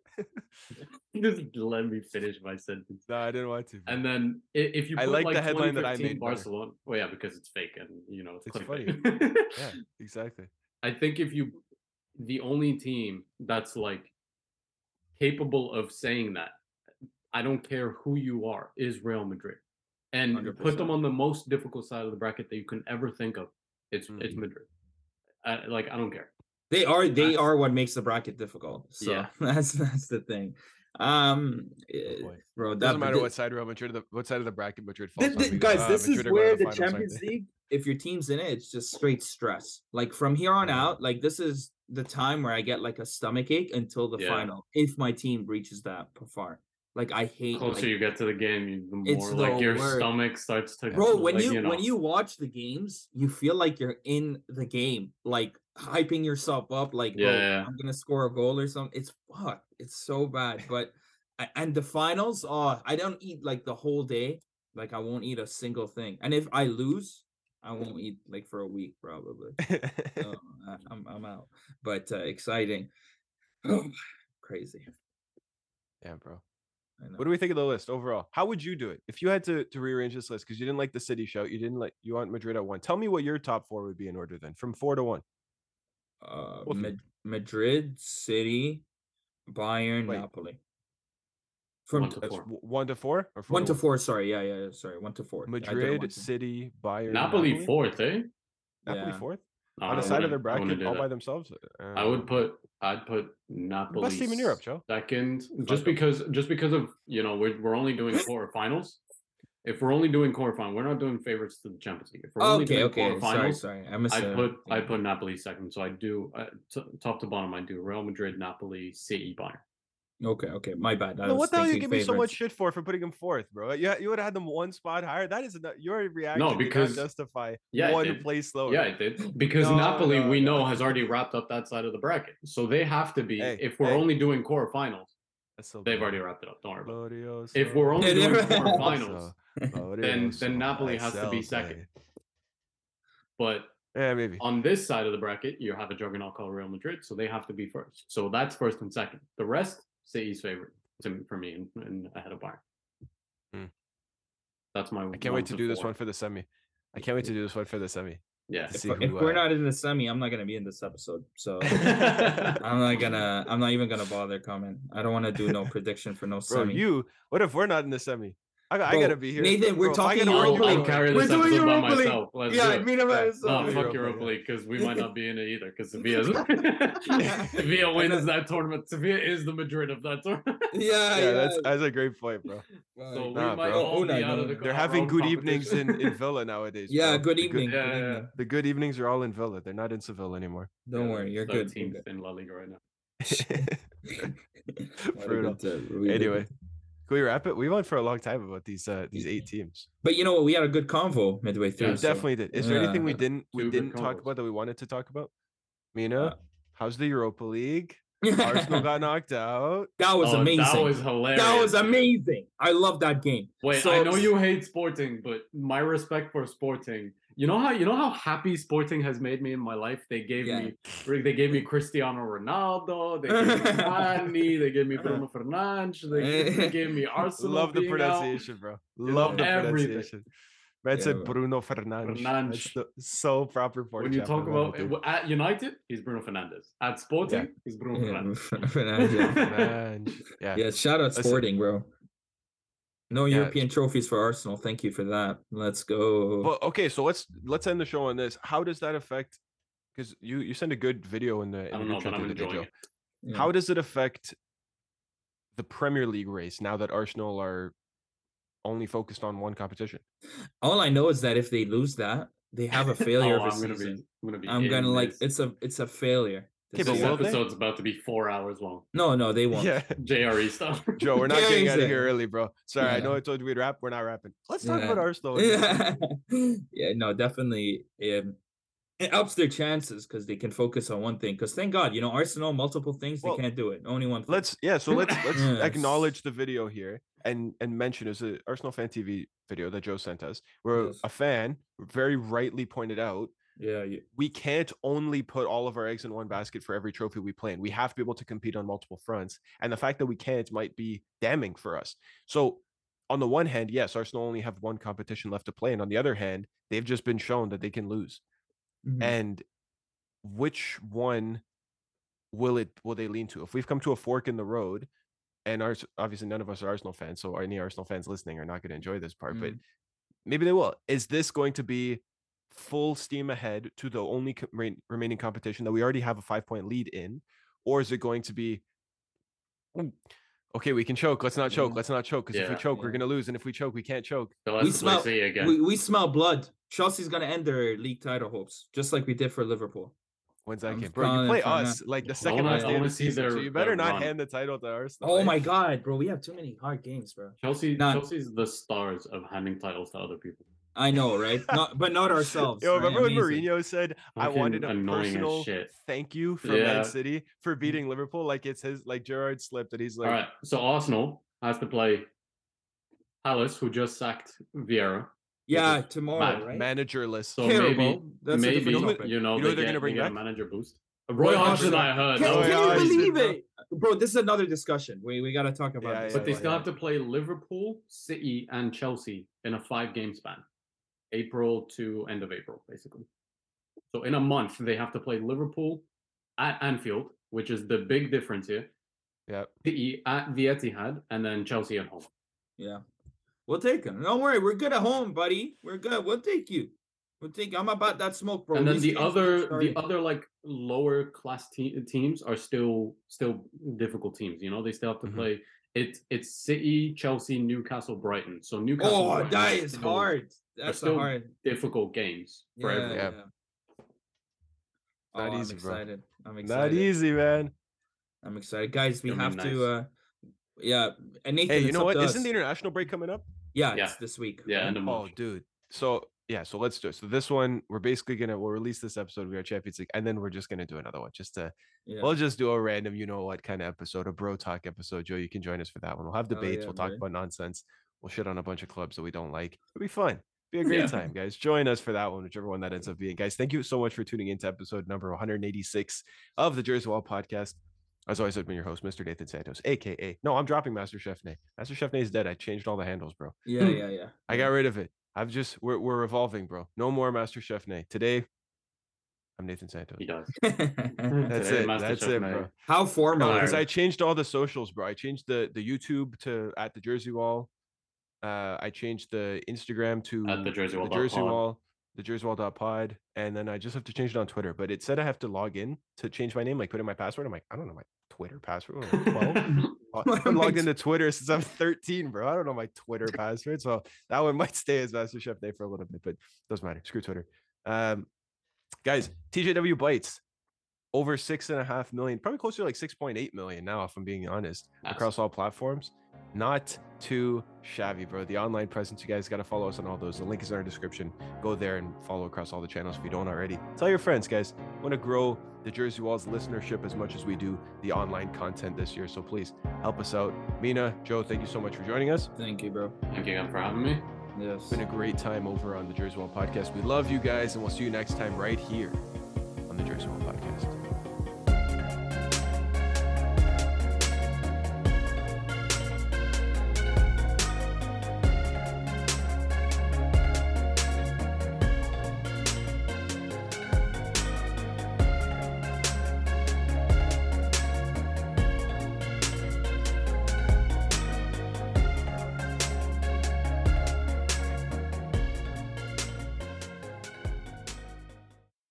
Just let me finish my sentence. No, I didn't want to. And then i- if you I put like like the headline that I twenty fifteen made better. Barcelona, well, yeah, because it's fake and you know it's, It's clickbait. Yeah, exactly. I think if you, the only team that's like capable of saying that, I don't care who you are, is Real Madrid, and put them one hundred percent. on the most difficult side of the bracket that you can ever think of. It's Mm. it's Madrid. I, like I don't care. They are they I- are what makes the bracket difficult. So Yeah. that's that's the thing. Um, eh, boy. bro, that Doesn't matter the- what side Real Madrid, the, what side of the bracket Madrid Th- falls th- on. we go, guys, "Ah, this Madrid is are going to where the finals, aren't Champions they?" League, if your team's in it, it's just straight stress. Like from here on Yeah. out, like this is the time where I get like a stomach ache until the Yeah. final. If my team reaches that far, like I The hate. closer like, you get to the game, you, the It's more like the your worst. stomach starts to. bro, when like, you, you know, when you watch the games, you feel like you're in the game, like hyping yourself up, like Yeah, bro, yeah. I'm gonna score a goal or something. It's fuck. It's so bad. But a- and the finals, oh, I don't eat like the whole day. Like I won't eat a single thing. And if I lose, I won't eat like for a week probably. So, I, I'm I'm out. But uh, exciting. Crazy. Yeah, bro. I know. What do we think of the list overall? How would you do it if you had to, to rearrange this list? Because you didn't like the City shout, you didn't like you want Madrid at one. Tell me what your top four would be in order then, from four to one. Uh, Both of Mad- Madrid, City, Bayern, Wait. Napoli. From One to That's four. w- one to four or four one to one? four. Sorry, yeah, yeah, yeah, sorry, one to four. I did Madrid, one to- City, Bayern, Napoli fourth, eh? Napoli Yeah. fourth No, on I the side of their wouldn't- I wouldn't bracket do all that. by themselves. I would Um, put I'd put Napoli best team in Europe, Joe. second, Fuck just 'em. because just because of you know we're we're only doing quarterfinals. If we're only doing quarterfinals, we're not doing favorites to the Champions League. If we're only Okay, doing okay. Sorry, quarterfinals, sorry. I missed. I uh, put I thing. put Napoli second. So I do uh, t- top to bottom. I do Real Madrid, Napoli, City, Bayern. Okay, okay. My bad. I No, was what the hell you thinking give me so much favorites. shit for for putting him fourth, bro? You, you would have had them one spot higher. That is not, your reaction did because- not justify Yeah, it one did. place lower. Yeah, it did because No, Napoli no, we no. know has already wrapped up that side of the bracket, so they have to be. Hey, if we're hey. only doing quarterfinals, That's so they've good. already wrapped it up. Don't worry about it. Glorioso. If we're only Yeah, doing they're- quarterfinals, Glorioso, then then Napoli has to be I second. celebrate. But Yeah, maybe. on this side of the bracket, you have a juggernaut called Real Madrid, so they have to be first. So that's first and second. The rest, City's favorite to, for me, and, and ahead of Bayern. Hmm. That's my. I can't wait to do this one for the semi. I can't wait to do this one for the semi. Yeah. To If, see if who, we're uh, not in the semi, I'm not gonna be in this episode. So I'm not gonna. I'm not even gonna bother coming. I don't want to do no prediction for no Bro, semi. you. What if we're not in the semi? I, I Bro, gotta be here. Nathan, we're Bro, if I talking gotta I'll, Europa argue- I'll League. carry We're this doing episode by Europa League. myself. Let's Yeah, do it. me and Yeah. myself. No, do fuck Europa Europa League. League because we might not be in it either. Because Sevilla, Sevilla wins that tournament. Sevilla is the Madrid of that tournament. Yeah, Yeah, that's that's a great point, bro. So we Nah, might bro. all be Unai, out of no. the. They're our having own good evenings in, in competition. Villa nowadays. Yeah, bro. good The evening. Yeah, good yeah, evening. yeah. The good evenings are all in Villa. They're not in Seville anymore. Don't Yeah, worry, you're good. You're thirteenth in La Liga right now. good. What a Brutal. good, uh, really Anyway, good- can we wrap it? We went for a long time about these uh these eight teams. But you know what? We had a good convo midway through. Yeah, We so- definitely did. Is there anything we Yeah. didn't we Two good didn't talk combos. about that we wanted to talk about? Mina, Uh, how's the Europa League? Arsenal got knocked out. That was Oh, amazing. That was hilarious. That was amazing. I love that game. Wait, So- I know you hate Sporting, but my respect for Sporting. You know how you know how happy Sporting has made me in my life. They gave Yeah. me they gave me Cristiano Ronaldo. They gave me Nani. They gave me Bruno Fernandes. They, they gave me Arsenal. Love the being out. pronunciation, bro. Love the everything. pronunciation. Man Yeah, said bro. Bruno Fernandes. Fernandes. That's the, so proper for When you Chapman, talk man, about dude. at United, he's Bruno Fernandes. At Sporting, he's Bruno Yeah, Fernandes. Fernandes, yeah. Fernandes. Yeah. Yeah, shout out Listen. Sporting, bro. No Yeah. European trophies for Arsenal. Thank you for that. Let's go. But okay, so let's let's end the show on this. How does that affect? Because you you send a good video in the, in I the don't group know, chat but I'm the other day, enjoying Joe. it. Yeah. How does it affect the Premier League race now that Arsenal are only focused on one competition? All I know is that if they lose that, they have a failure Oh, of a I'm gonna season. be. I'm gonna be. I'm in gonna like this. it's a it's a failure. Okay, this but This will season. they? episode's about to be four hours long. No, no, they won't. Yeah, J R E stuff. Joe, we're not Yeah, getting out of here exactly. early, bro. Sorry, I know Yeah. I told you we'd wrap. We're not wrapping. Let's talk about Yeah. Arsenal. Yeah, yeah, no, definitely. Um, it helps their chances because they can focus on one thing. Because thank God, you know, Arsenal multiple things Well, they can't do it. Only one. Thing. Let's yeah. So let's let's Yes. acknowledge the video here and and mention it was a Arsenal Fan T V video that Joe sent us, where Yes. a fan very rightly pointed out Yeah, you, we can't only put all of our eggs in one basket for every trophy we play in. We have to be able to compete on multiple fronts. And the fact that we can't might be damning for us. So on the one hand, yes, Arsenal only have one competition left to play. And on the other hand, they've just been shown that they can lose. mhm. And which one will it will they lean to? If we've come to a fork in the road, and ours obviously none of us are Arsenal fans, so any Arsenal fans listening are not going to enjoy this part, but Mm. maybe they will. Is this going to be full steam ahead to the only co- re- remaining competition that we already have a five point lead in, or is it going to be "Mm, okay, we can choke, let's not choke, Yeah. let's not choke, because if we Yeah. choke, we're Yeah. going to lose, and if we choke, we can't choke." So We let's play smell. City again. We, we smell blood. Chelsea's gonna end their league title hopes, just like we did for Liverpool. When's that I'm game, bro? You calling it play from us like the I second wanna- last I day of wanna the see season, so their- you better their not run. hand the title to Arsenal. Oh eh? my god, bro, we have too many hard games, bro. Chelsea, Not- Chelsea's the stars of handing titles to other people. I know, right? Not, but not ourselves. Yo, right? remember when Amazing. Mourinho said, "I Fucking wanted a annoying as personal shit. thank you from Yeah. Man City for beating Liverpool"? Like it's his, like Gerrard slipped, and he's like, All right, so Arsenal has to play Palace, who just sacked Vieira. Yeah, is tomorrow, mad. right? managerless. So Terrible. maybe, That's a maybe different you know, topic. you know You know they, they're get, gonna bring they get a back? manager boost. Roy Roy Hodgson, Hodgson. I heard. Can, that Oh, was can yeah, you he's- believe bro. it, bro? This is another discussion. We we gotta talk about Yeah, this. yeah, But they yeah, still yeah. have to play Liverpool, City, and Chelsea in a five-game span, April to end of April, basically. So in a month, they have to play Liverpool at Anfield, which is the big difference here. Yeah. City at the Etihad, and then Chelsea at home. Yeah, we'll take him. Don't worry, we're good at home, buddy. We're good. We'll take you. We'll take. I'm about that smoke, bro. and then These the games other, just the started. other like lower class te- teams are still still difficult teams. You know, they still have to Mhm. play. It's it's City, Chelsea, Newcastle, Brighton. So Newcastle. Oh, Brighton that are is still- hard. are That's still a hard. difficult games for Yeah, everyone. yeah. Yeah. Oh, Not I'm easy, bro. excited. I'm Not excited. easy, man. I'm excited, guys. We It'll be have nice. to. uh Yeah, and Nathan. Hey, you it's know up what? to Isn't us. the international break coming up? Yeah, Yeah. it's this week. Yeah, right? end of Oh, March. dude. So yeah, so let's do it. So this one, we're basically gonna we'll release this episode. We are Champions League, and then we're just gonna do another one. Just to Yeah. we'll just do a random, you know what, kind of episode, a bro talk episode. Joe, you can join us for that one. We'll have Hell debates. yeah, we'll talk buddy. about nonsense. We'll shit on a bunch of clubs that we don't like. It'll be fun. Be a great Yeah. time, guys. Join us for that one, whichever one that ends up being. Guys, thank you so much for tuning into episode number one hundred eighty-six of the Jersey Wall podcast. As always, I've been your host, Mister Nathan Santos, aka no, I'm dropping Master Chef Nay. Master Chef Nay is dead. I changed all the handles, bro. Yeah, yeah, yeah. I got rid of it. I've just we're we're evolving, bro. No more Master Chef Nay. Today, I'm Nathan Santos. He does. That's Today, it. Master That's Chef it, Nay. bro. How formal. No, Fire. because I changed all the socials, bro. I changed the the YouTube to at the Jersey Wall. Uh, I changed the Instagram to At the Jersey Wall the dot Jersey pod. Wall, the Jersey Wall dot pod, and then I just have to change it on Twitter. But it said I have to log in to change my name, like put in my password. I'm like, I don't know my Twitter password. I'm like twelve. Uh, I've been logged into Twitter since I'm thirteen, bro. I don't know my Twitter password, so that one might stay as Master Chef Day for a little bit, but doesn't matter. Screw Twitter. Um, guys, T J W Bites over six and a half million, probably closer to like six point eight million now, if I'm being honest, Nice. across all platforms. Not too shabby, bro. The online presence, you guys got to follow us on all those. The link is in our description. Go there and follow across all the channels if you don't already. Tell your friends, guys. Want to grow the Jersey Walls listenership as much as we do the online content this year. So please help us out. Mina, Joe, thank you so much for joining us. Thank you, bro. Thank you again for having me. Yes. It's been a great time over on the Jersey Wall podcast. We love you guys, and we'll see you next time right here on the Jersey Wall podcast.